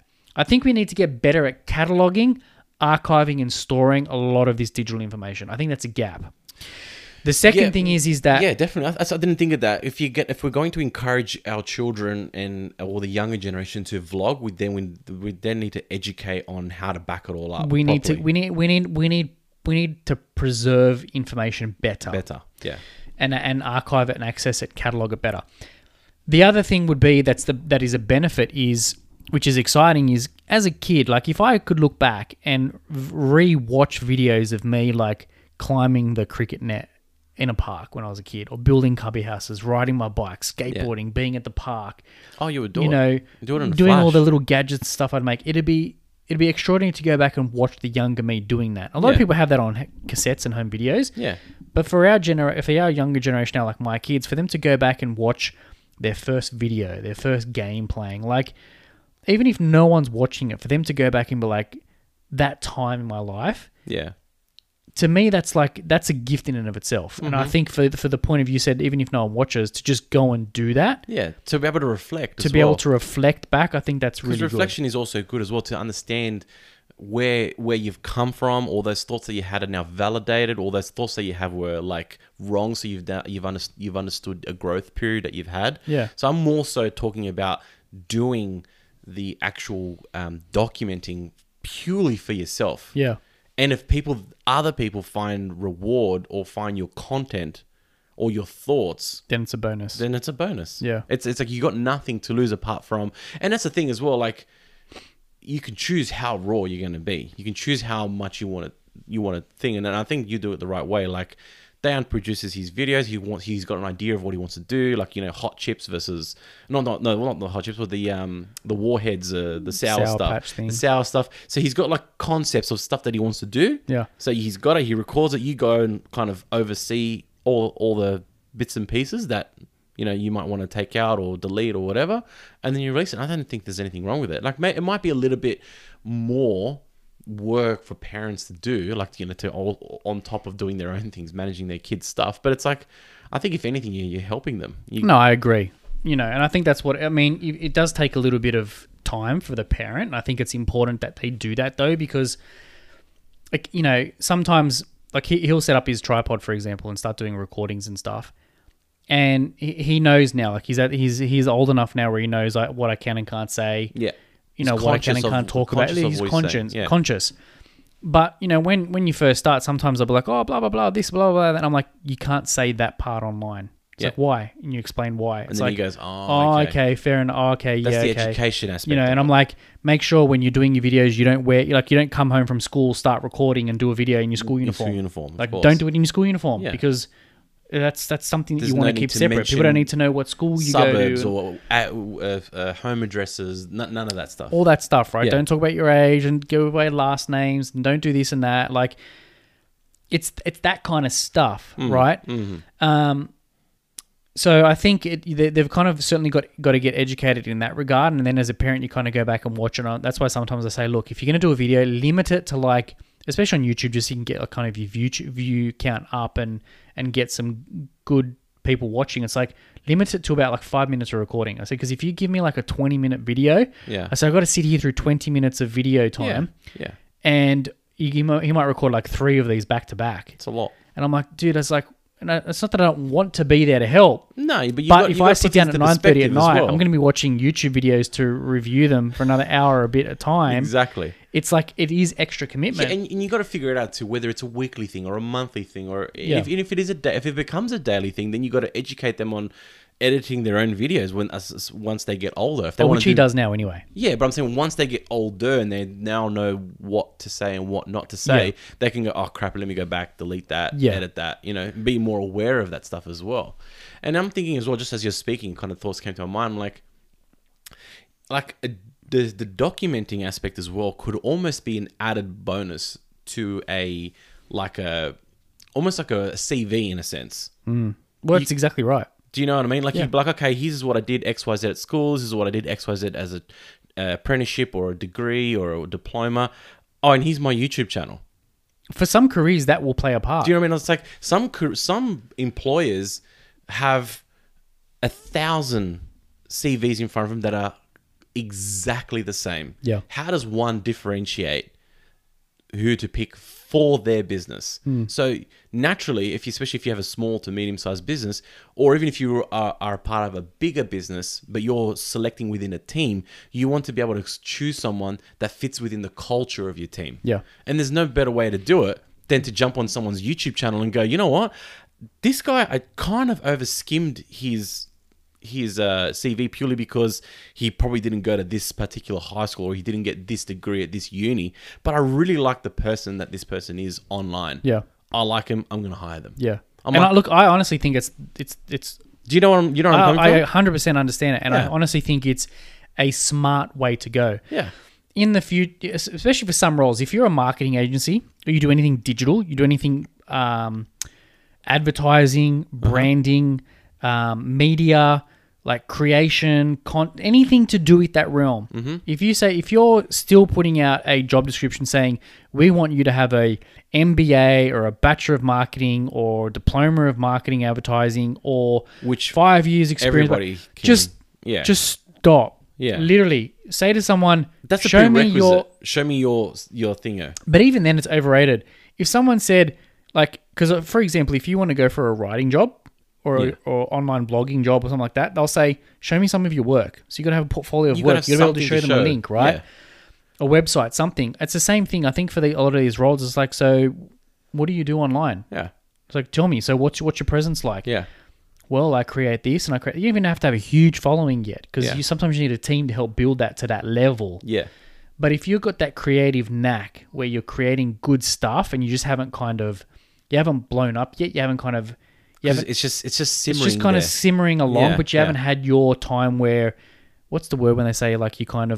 cataloging, archiving, and storing a lot of this digital information. I think that's a gap. The second thing is that Yeah, definitely. I didn't think of that. If we're going to encourage our children or the younger generation to vlog, we then need to educate on how to back it all up. we need properly. we need to preserve information better. Yeah. And archive it and access it, catalog it better. The other thing would be that is a benefit is, which is exciting, is as a kid, if I could look back and re-watch videos of me climbing the cricket net in a park when I was a kid, or building cubby houses, riding my bike, skateboarding, being at the park, Oh, you would do it. Do it in a doing all flash. the little gadgets stuff I'd make. It'd be extraordinary to go back and watch the younger me doing that. A lot of Yeah. people have that on cassettes and home videos. Yeah. But for our younger generation now, like my kids, for them to go back and watch their first video, their first game playing, even if no one's watching it, for them to go back and be like, that time in my life, Yeah. to me, that's a gift in and of itself. And I think for the point of view said, even if no one watches, to just go and do that, Yeah. To be able to reflect. to be able to reflect back, I think that's really Because good. reflection is also good as well, to understand where you've come from, all those thoughts that you had are now validated, all those thoughts that you have were wrong, so you've understood a growth period that you've had. Yeah. So I'm more so talking about doing the actual documenting purely for yourself. Yeah. And if other people find reward or find your content or your thoughts, Then it's a bonus. then it's a bonus. Yeah. It's like you got nothing to lose apart from, and that's the thing as well. You can choose how raw you're going to be. You can choose how much you want you want to thing. And I think you do it the right way. Like, Dan produces his videos. He's got an idea of what he wants to do. Like, hot chips versus not the hot chips, but the warheads, the sour stuff, patch thing. the sour stuff. So he's got like concepts of stuff that he wants to do. Yeah. So he records it. You go and kind of oversee all the bits and pieces that you might want to take out or delete or whatever, and then you release it. I don't think there's anything wrong with it. Like, it might be a little bit more work for parents to do, like, to all on top of doing their own things, managing their kids' stuff. But it's like, I think if anything, you're helping them. No, I agree. And I think that's what I mean. It does take a little bit of time for the parent, and I think it's important that they do that though, because, like, sometimes, like, he'll set up his tripod, for example, and start doing recordings and stuff. And he knows now, like, he's old enough now where he knows, like, what I can and can't say. Yeah. What I can and can't talk about. He's conscious. But, when you first start, sometimes I'll be like, oh, blah, blah, blah, this, blah, blah, blah. And I'm like, you can't say that part online. It's like, why? And you explain why. It's and then like, he goes, okay, fair enough. Oh, okay, That's the okay. education aspect. And I'm like, make sure when you're doing your videos, you don't come home from school, start recording and do a video in your school uniform. Like, don't do it in your school uniform because that's something that you want to keep separate. People don't need to know what school you go to. Suburbs or home addresses, none of that stuff. All that stuff, right? Yeah. Don't talk about your age and give away last names and don't do this and that. Like, it's that kind of stuff, right? Mm-hmm. So I think they've kind of certainly got to get educated in that regard. And then as a parent, you kind of go back and watch it on. That's why sometimes I say, look, if you're going to do a video, limit it to, like, especially on YouTube, just so you can get like kind of your view count up and get some good people watching. It's like, limit it to about like 5 minutes of recording. I say, because if you give me like a 20-minute video, I say, I've got to sit here through 20 minutes of video time. Yeah. And he might record like 3 of these back to back. It's a lot. And I'm like, dude, it's like, it's not that I don't want to be there to help. No, but if I sit down at 9:30 at night, well. I'm going to be watching YouTube videos to review them for another hour a bit at a time. Exactly. It's like, it is extra commitment. Yeah, and you got to figure it out too, whether it's a weekly thing or a monthly thing, or if it is if it becomes a daily thing, then you got to educate them on editing their own videos once they get older. If they which he does now anyway. Yeah, but I'm saying once they get older and they now know what to say and what not to say, they can go, oh crap, let me go back, delete that, edit that, be more aware of that stuff as well. And I'm thinking as well, just as you're speaking, kind of thoughts came to my mind, the documenting aspect as well could almost be an added bonus to almost like a CV in a sense. Well, that's exactly right. Do you know what I mean? Like, you'd be like, okay, here's what I did XYZ at school. This is what I did XYZ as a apprenticeship or a degree or a diploma. Oh, and here's my YouTube channel. For some careers, that will play a part. Do you know what I mean? It's like some employers have 1,000 CVs in front of them that are exactly the same. Yeah. How does one differentiate who to pick for their business? So naturally, especially if you have a small to medium-sized business, or even if you are a part of a bigger business, but you're selecting within a team, you want to be able to choose someone that fits within the culture of your team. Yeah. And there's no better way to do it than to jump on someone's YouTube channel and go, you know what? This guy, I kind of overskimmed his CV purely because he probably didn't go to this particular high school or he didn't get this degree at this uni, but I really like the person that this person is online. Yeah. I like him. I'm going to hire them. Yeah. I honestly think it's. Do you know what I'm coming from? I 100% understand it, and I honestly think it's a smart way to go. Yeah. In the future, especially for some roles, if you're a marketing agency or you do anything digital, you do anything advertising, branding, media, like creation, anything to do with that realm. Mm-hmm. If you're still putting out a job description saying, we want you to have a MBA or a Bachelor of Marketing or Diploma of Marketing Advertising or 5 years experience, everybody just stop. Yeah. Literally say to someone, that's a show me your thingo. But even then it's overrated. If someone said, like, because for example, if you want to go for a writing job, or online blogging job or something like that, they'll say, show me some of your work. So you got to have a portfolio of work. You got to be able to show them a link, right? Yeah. A website, something. It's the same thing. I think for a lot of these roles, it's like, so what do you do online? Yeah. It's like, tell me. So what's your presence like? Yeah. Well, I create this and you even have to have a huge following yet because sometimes you need a team to help build that to that level. Yeah. But if you've got that creative knack where you're creating good stuff and you just haven't you haven't blown up yet, you haven't kind of, It's just simmering. it's just kind of there. simmering along, Yeah, but you haven't had your time where, what's the word when they say like you kind of,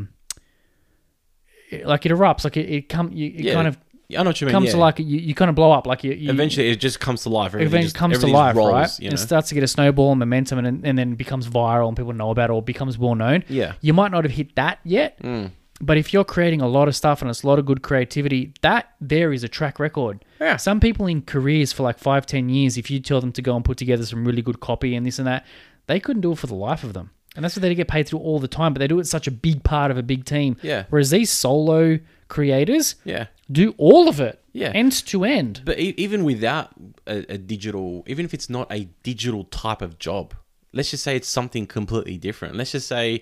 like it erupts, like it kind of I know what you mean. comes to like, you kind of blow up, like you Eventually, it just comes to life. Eventually comes to everything life, rolls, right? You know? It starts to get a snowball and momentum and then becomes viral and people know about it or becomes well known. Yeah. You might not have hit that yet, but if you're creating a lot of stuff and it's a lot of good creativity, that there is a track record. Yeah. Some people in careers for like 5-10 years, if you tell them to go and put together some really good copy and this and that, they couldn't do it for the life of them. And that's what they get paid to do all the time, but they do it such a big part of a big team. Yeah. Whereas these solo creators Yeah. do all of it. Yeah. End to end. But even without a digital, even if it's not a digital type of job, let's just say it's something completely different. Let's just say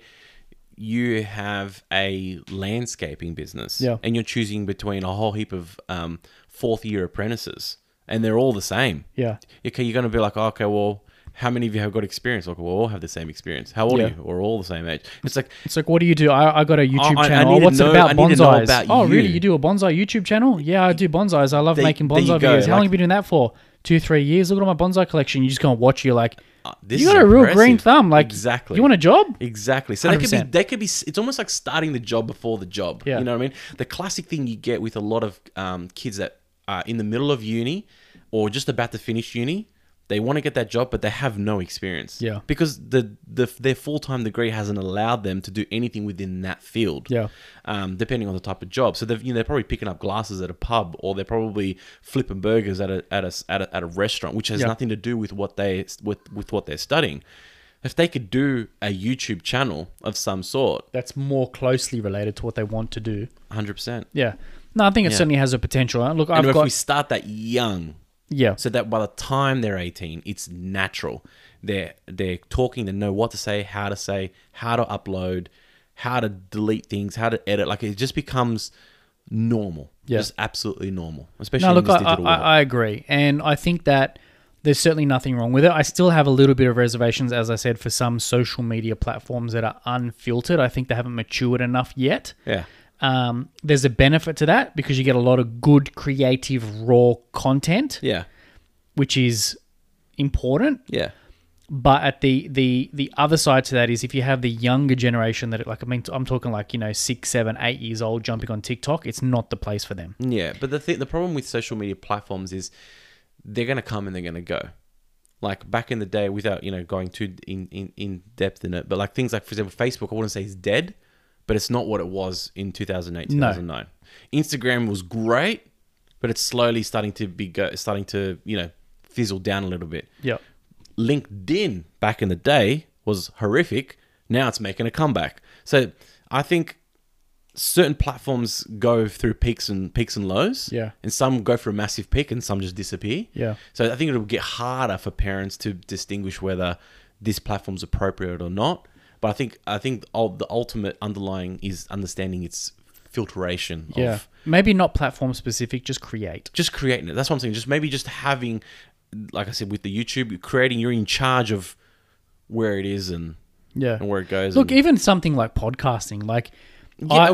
you have a landscaping business, Yeah. and you're choosing between a whole heap of fourth-year apprentices, and they're all the same. Yeah. Okay, you're going to be like, oh, okay, well, how many of you have got experience? Like, we'll all have the same experience. How old Yeah. are you? We're all the same age. It's like, It's like, what do you do? I got a YouTube I channel. need to What's it know- about? I need to know Bonsais. about Oh, really? you. You do a bonsai YouTube channel? Yeah, I do bonsais. I love making there you bonsai go. videos. How long Like- have you been doing that for? 2-3 years? Look at my bonsai collection. You just go and watch. You're like, this you is got a real impressive. green thumb. Like, Exactly. You want a job? Exactly. So 100%. they could be. It's almost like starting the job before the job. Yeah. You know what I mean? The classic thing you get with a lot of kids that are in the middle of uni or just about to finish uni, they want to get that job, but they have no experience. Yeah. Because their full-time degree hasn't allowed them to do anything within that field. Yeah. Depending on the type of job. So they're probably picking up glasses at a pub, or they're probably flipping burgers at a restaurant, which has Yeah. nothing to do with what they're studying. If they could do a YouTube channel of some sort, That's more closely related to what they want to do. 100%. Yeah. No, I think it Yeah. certainly has a potential. Look, And I've if got... we start that young, Yeah. so that by the time they're 18, it's natural. They're talking, they know what to say, how to upload, how to delete things, how to edit. Like, it just becomes normal. Yeah. Just absolutely normal, especially No, in look, this digital world. I agree. And I think that there's certainly nothing wrong with it. I still have a little bit of reservations, as I said, for some social media platforms that are unfiltered. I think they haven't matured enough yet. Yeah. There's a benefit to that because you get a lot of good, creative, raw content, Yeah. which is important. Yeah. But at the other side to that is if you have the younger generation that, like, I mean, I'm talking like, 6, 7, 8 years old jumping on TikTok, it's not the place for them. Yeah. But the problem with social media platforms is they're going to come and they're going to go. Like back in the day, without, going too in depth in it, but like things like, for example, Facebook, I wouldn't say is dead, but it's not what it was in 2008, 2009. Instagram was great, but it's slowly starting to fizzle down a little bit. Yeah. LinkedIn back in the day was horrific. Now it's making a comeback. So I think certain platforms go through peaks and lows. Yeah. And some go for a massive peak and some just disappear. Yeah. So I think it'll get harder for parents to distinguish whether this platform's appropriate or not. But I think the ultimate underlying is understanding its filtration Yeah. of Maybe not platform specific, just create. just creating it. That's what I'm saying. Just maybe just having, like I said, with the YouTube, creating, you're in charge of where it is and Yeah. where it goes. Look, and, even something like podcasting, like, yeah,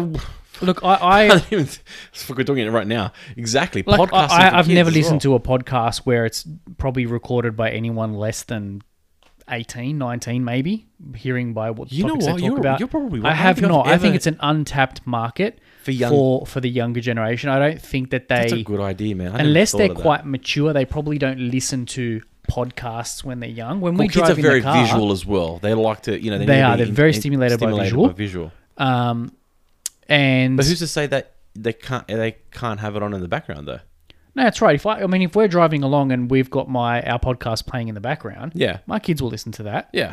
I we're doing it right now. Exactly. like, Podcasting. I've never listened to a podcast where it's probably recorded by anyone less than 18, 19, maybe, hearing by what You know topics what? they talk about. You're probably I right. have I don't think not. I've I think ever- it's an untapped market For young- for the younger generation. I don't think that That's a they, good idea, man. I never unless thought they're of that. quite mature, they probably don't listen to podcasts when they're young. When Well, we kids drive are in very the car, visual as well. They like to, they They need to are. be They're very stimulated by visual. And But who's to say that they can't have it on in the background though? no, that's right. If we're driving along and we've got our podcast playing in the background, Yeah. my kids will listen to that. Yeah.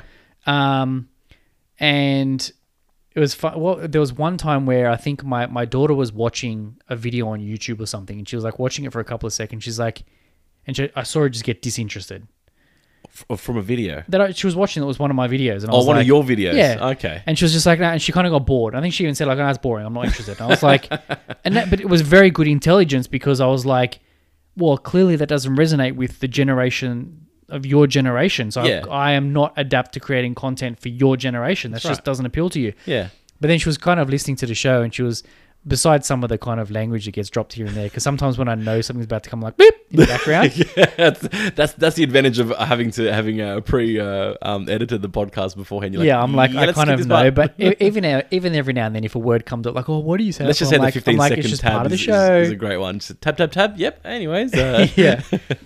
And it was fun. Well, there was one time where I think my daughter was watching a video on YouTube or something, and she was like watching it for a couple of seconds. She's like, I saw her just get disinterested. From a video. She was watching it was one of my videos, and I Oh, was one like, of your videos. Yeah. Okay. And she was just like, nah, and she kind of got bored. I think she even said like, "Oh, that's boring. I'm not interested." And I was like, but it was very good intelligence because I was like, well, clearly that doesn't resonate with the generation of your generation. So Yeah. I am not adapt to creating content for your generation. That That's just right. doesn't appeal to you. Yeah. But then she was kind of listening to the show, and she was, besides some of the kind of language that gets dropped here and there, because sometimes when I know something's about to come, like beep in the background. that's the advantage of having edited the podcast beforehand. You're Yeah, I'm like, I let's kind skip of this know, part. but even every now and then, if a word comes up, like, oh, what do you say? Let's just I'm say like, the 15 I'm like, second it's just tab part of the is show. a great one. Just tap, tap, tap. Yep. Anyways. Yeah.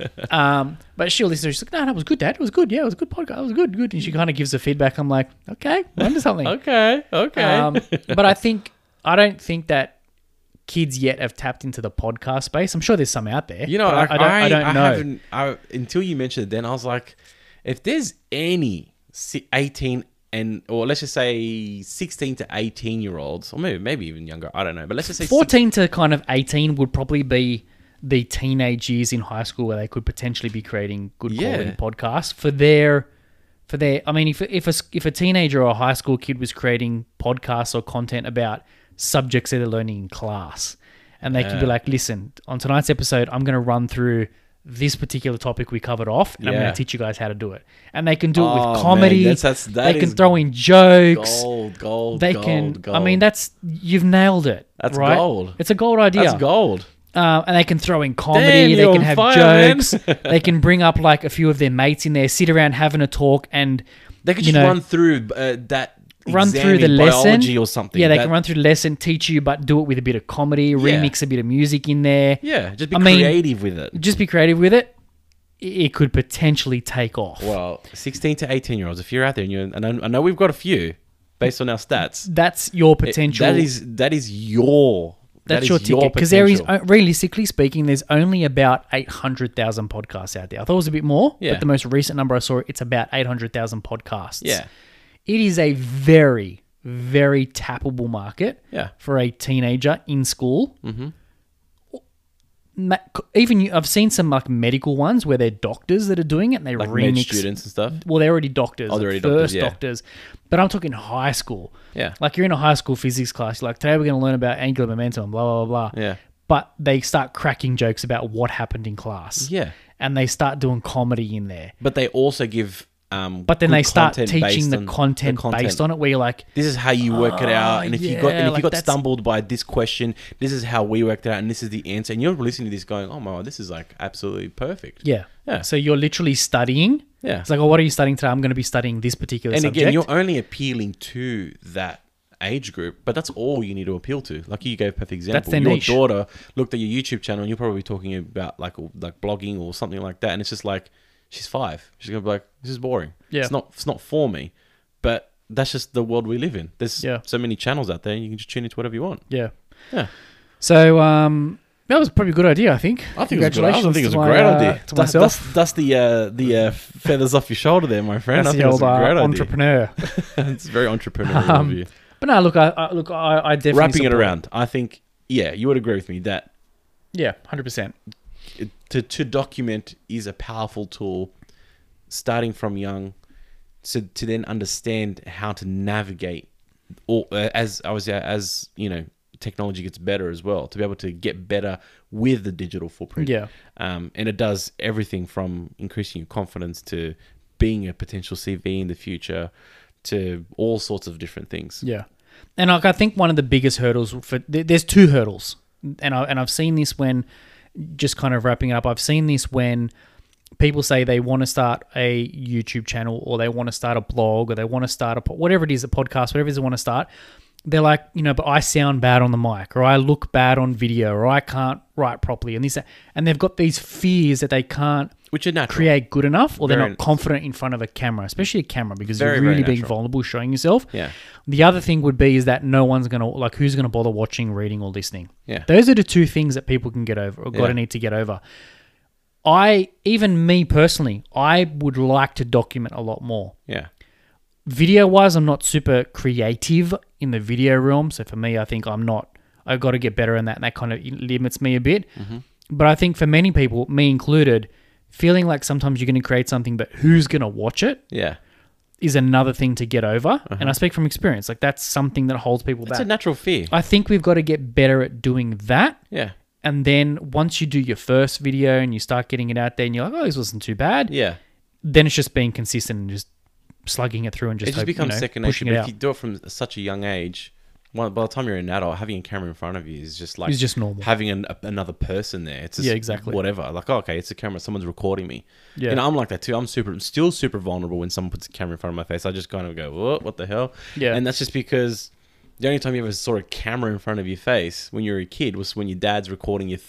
But she'll listen to it. She's like, no, it was good, Dad. It was good. Yeah, it was a good podcast. It was good. And she kind of gives the feedback. I'm like, okay, we're onto something. Okay. But I don't think that kids yet have tapped into the podcast space. I'm sure there's some out there. You know, but I don't know. Until you mentioned it then, I was like, if there's any 18 or let's just say 16 to 18 year olds, or maybe even younger, I don't know, but let's just say 14 to kind of 18 would probably be the teenage years in high school where they could potentially be creating good quality podcasts for their. I mean, if a teenager or a high school kid was creating podcasts or content about subjects that they're learning in class, and they could be like, listen, on tonight's episode, I'm going to run through this particular topic we covered off, and I'm going to teach you guys how to do it. And they can do it with comedy. Man, they can throw in jokes. Gold. I mean, you've nailed it. That's right? gold. It's a gold idea. That's gold. And they can throw in comedy. Damn, they you're can on have fire, jokes. man. They can bring up like a few of their mates in there, sit around having a talk, and They could just run through that. Run through the biology lesson or something. Yeah, they can run through the lesson, teach you, but do it with a bit of comedy, remix a bit of music in there. Yeah, just be creative with it. Just be creative with it. It could potentially take off. Well, 16 to 18 year olds, if you're out there and I know we've got a few based on our stats. That's your potential. That is your ticket. Because there is, realistically speaking, there's only about 800,000 podcasts out there. I thought it was a bit more, but the most recent number I saw, it's about 800,000 podcasts. Yeah. It is a very, very tappable market for a teenager in school. Mm-hmm. I've seen some like medical ones where they're doctors that are doing it, and they like remix med students and stuff. Well, they're already doctors. Oh, they're already first doctors. But I'm talking high school. Yeah. Like you're in a high school physics class. You're like, today we're going to learn about angular momentum, blah, blah, blah. Yeah. But they start cracking jokes about what happened in class. Yeah. And they start doing comedy in there. But they also give but then they start teaching the content based on it, where you're like, this is how you work it out, and if you got stumbled by this question, this is how we worked it out, and this is the answer. And you're listening to this going, oh my God, this is like absolutely perfect. Yeah. So you're literally studying. Yeah. It's like, oh, what are you studying today? I'm going to be studying this particular subject. And again, you're only appealing to that age group, but that's all you need to appeal to. Like you gave a perfect example. That's their your niche. daughter looked at your YouTube channel, and you're probably talking about like blogging or something like that, and it's just like, she's 5. She's gonna be like, this is boring. Yeah. It's not for me. But that's just the world we live in. There's so many channels out there, and you can just tune into whatever you want. Yeah. Yeah. So that was a pretty good idea, I think. I think it was a great idea. To myself. That's the feathers off your shoulder there, my friend. That's I the think old it was a great entrepreneur. idea. It's very entrepreneurial of you. But no, look, I definitely wrapping it support around. I think, you would agree with me that 100%. To document is a powerful tool, starting from young, to then understand how to navigate, or as technology gets better as well, to be able to get better with the digital footprint. Yeah. And it does everything from increasing your confidence to being a potential CV in the future, to all sorts of different things. Yeah. And I think one of the biggest hurdles there's 2 hurdles, and I've seen this when, just kind of wrapping it up, I've seen this when people say they want to start a YouTube channel, or they want to start a blog, or they want to start whatever it is, a podcast, whatever it is they want to start. They're like, but I sound bad on the mic, or I look bad on video, or I can't write properly, and and they've got these fears that they can't, which are natural, create good enough, or they're not confident in front of a camera, especially a camera, because you're really being vulnerable, showing yourself. Yeah. The other thing would be is that no one's gonna, like, who's gonna bother watching, reading, or listening? Yeah. Those are the 2 things that people can get over, or gotta need to get over. Even me personally, I would like to document a lot more. Yeah. Video-wise, I'm not super creative in the video realm. So for me, I think I've got to get better in that, and that kind of limits me a bit. Mm-hmm. But I think for many people, me included, feeling like sometimes you're going to create something, but who's going to watch it? Yeah. Is another thing to get over. And I speak from experience. Like, that's something that holds people back. It's a natural fear. I think we've got to get better at doing that. Yeah. And then once you do your first video and you start getting it out there and you're like, oh, this wasn't too bad. Yeah. Then it's just being consistent and just slugging it through and just it just becomes second nature. pushing it But out. if you do it from such a young age, Well, by the time you're an adult, having a camera in front of you is just like It's just normal. having another person there. It's just Yeah, exactly. whatever. Like, oh, okay, it's a camera. Someone's recording me. Yeah. You know, I'm like that too. I'm still super vulnerable when someone puts a camera in front of my face. I just kind of go, what the hell? Yeah. And that's just because the only time you ever saw a camera in front of your face when you were a kid was when your dad's recording your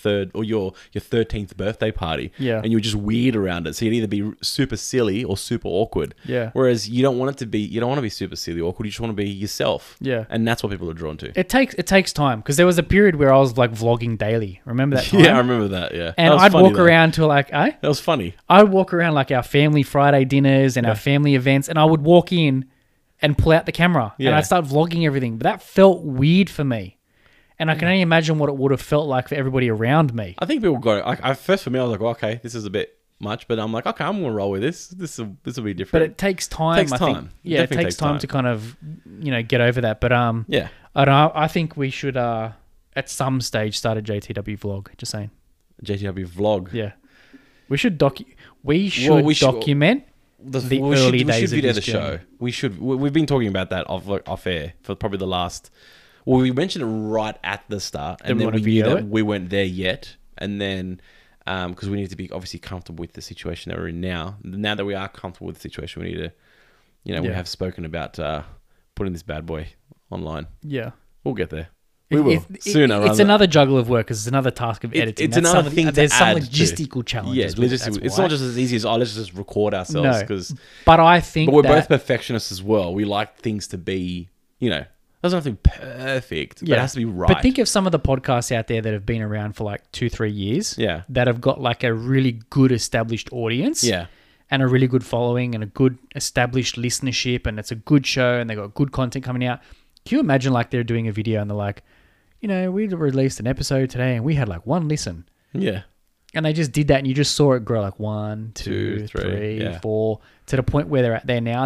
13th birthday party. Yeah. And you were just weird around it. So you'd either be super silly or super awkward. Yeah. Whereas you don't want to be super silly or awkward. You just want to be yourself. Yeah. And that's what people are drawn to. It takes time because there was a period where I was like vlogging daily. Remember that time? Yeah, I remember that. Yeah. And That was I'd funny, walk though. around to like, That was funny. I'd walk around like our family Friday dinners and our family events, and I would walk in and pull out the camera and Yeah. I'd start vlogging everything. But that felt weird for me. And I can only imagine what it would have felt like for everybody around me. I think people got it. Like, first for me, I was like, well, okay, this is a bit much, but I'm like, okay, I'm gonna roll with this. This will be different. But it takes time. Takes I think. time. Yeah, it Definitely takes takes time time. to kind of, get over that. But yeah, I don't know. I think we should at some stage start a JTW vlog. Just saying. JTW vlog. Yeah, we should We should Well, we should- document the early days we should of video this the journey. show. We should. We've been talking about that off air for probably the last. Well, we mentioned it right at the start, and we then wanna we knew video that it? we weren't there yet, and then because we need to be obviously comfortable with the situation that we're in now. Now that we are comfortable with the situation, we need to, we Yeah. have spoken about putting this bad boy online. Yeah. We'll get there. We will It's sooner. It's another juggle of work because it's another task of editing. It's That's another something- thing to There's some add to. logistical challenges. Yeah, with it, logistical. that's It's why. not just as easy as let's just record ourselves No. because. But I think But we're that, both perfectionists as well. We like things to be, it doesn't have to be perfect, but it has to be right. But think of some of the podcasts out there that have been around for like 2-3 years. Yeah. That have got like a really good established audience. Yeah. And a really good following and a good established listenership, and it's a good show and they got good content coming out. Can you imagine like they're doing a video and they're like, we released an episode today and we had like 1 listen. Yeah. And they just did that and you just saw it grow like 1, 2, 2, 3, 3, yeah. 4 to the point where they're at there now.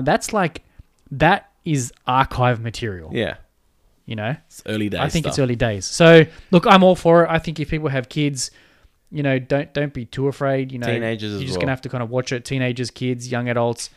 That is archive material. Yeah. It's early days. I think stuff. it's early days. So look, I'm all for it. I think if people have kids, don't be too afraid. Teenagers as you're just well. gonna have to kind of watch it. Teenagers, kids, young adults.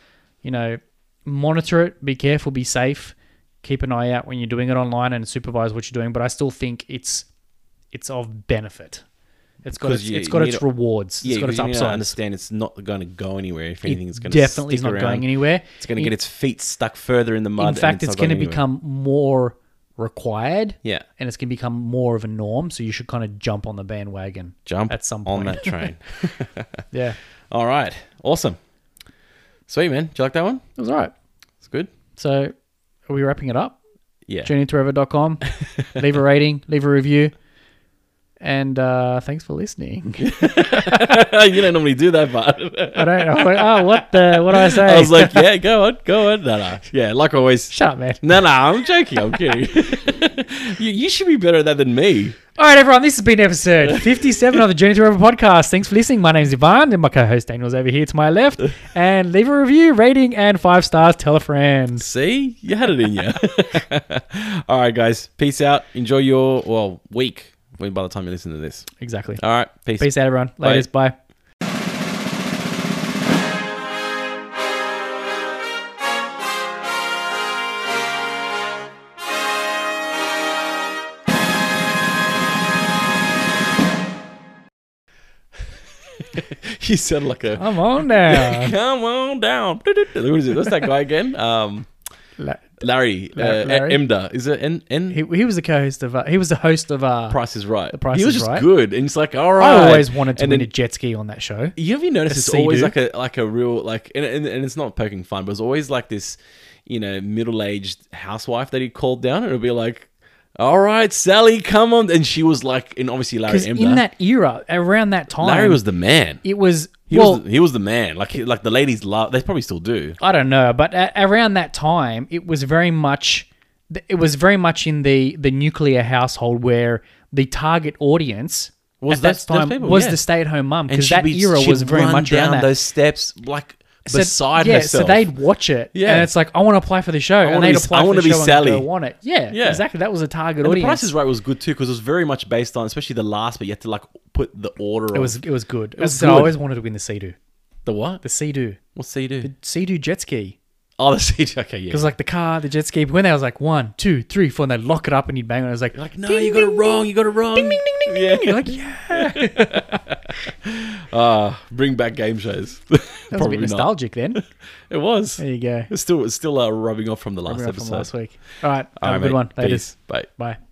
Monitor it. Be careful. Be safe. Keep an eye out when you're doing it online and supervise what you're doing. But I still think it's of benefit. It's got Because its you got need its to- rewards. Yeah, It's got its because you need to upsides. understand it's not going to go anywhere. If anything, it's going It to definitely is not going anywhere. It's going to get its feet stuck further in the mud. In fact, and it's going to not going become more required. anywhere. And it's going to become more of a norm. So you should kind of jump on the bandwagon. Jump at some on point. that train. Yeah, All right, awesome, sweet man. Do you like that one? it was all right. It's good. So are we wrapping it up? Yeah. JourneyToRever.com. Leave a rating, leave a review. And thanks for listening. You don't normally do that, but I don't know. What do I say? I was like, yeah, go on. No. Yeah, like always. Shut up, man. No, I'm joking. I'm kidding. you should be better at that than me. All right, everyone. This has been episode 57 of the Journey to Rever podcast. Thanks for listening. My name's Ivan, and my co-host Daniel's over here to my left. And leave a review, rating, and 5 stars. Tell a friend. See? You had it in you. All right, guys. Peace out. Enjoy your, week by the time you listen to this. Exactly. All right. Peace. Peace out, everyone. Laters. Bye. You sound like a... Come on now. Come on down. What is it? What's that guy again? Larry. Larry? Emda. Is it N? He was the co-host of. He was the host of. Price is Right. Price he was is just Right. good. And it's like, all right. I always wanted to And win then- a jet ski on that show. Have you noticed A it's always Sea-Doo. like a real and it's not poking fun, but it's always like this, middle-aged housewife that he called down, and it'll be like, all right, Sally, come on. And she was like, and obviously Larry Because Emda. in that era, around that time, Larry was the man. It was He was the man. Like the ladies love. They probably still do. I don't know, but around that time, it was very much in the nuclear household where the target audience Was at that those time people, was yeah. the stay-at-home mum, because she'd that era she'd was very run much down around that. those steps like beside yeah, herself. so they'd watch it, Yeah. and it's like, I want to apply for the show, and wanna they'd be- apply I for wanna the be show Sally. and go on it. Yeah, Yeah. exactly. That was a target And The audience. Price is Right was good too, because it was very much based on, especially the last, but you had to like put the order. It was good. was I good. always wanted to win the Sea-Doo. the what? The Sea-Doo. What's Sea-Doo? The Sea-Doo jet ski. Oh, the CG. Okay, yeah. Because like the car, the jet ski, when they was like 1, 2, 3, 4, and they lock it up and he'd bang on. I was like, Like, no, you got it wrong. You got it wrong. ding, ding, ding, ding, Yeah. ding. You're like, yeah. Bring back game shows. That was a Probably bit not. nostalgic then. It was. There you go. It's still rubbing off from the last Rubbing off from episode. last week. All right. All Have right, a good mate. one. Later. Peace. Bye. Bye.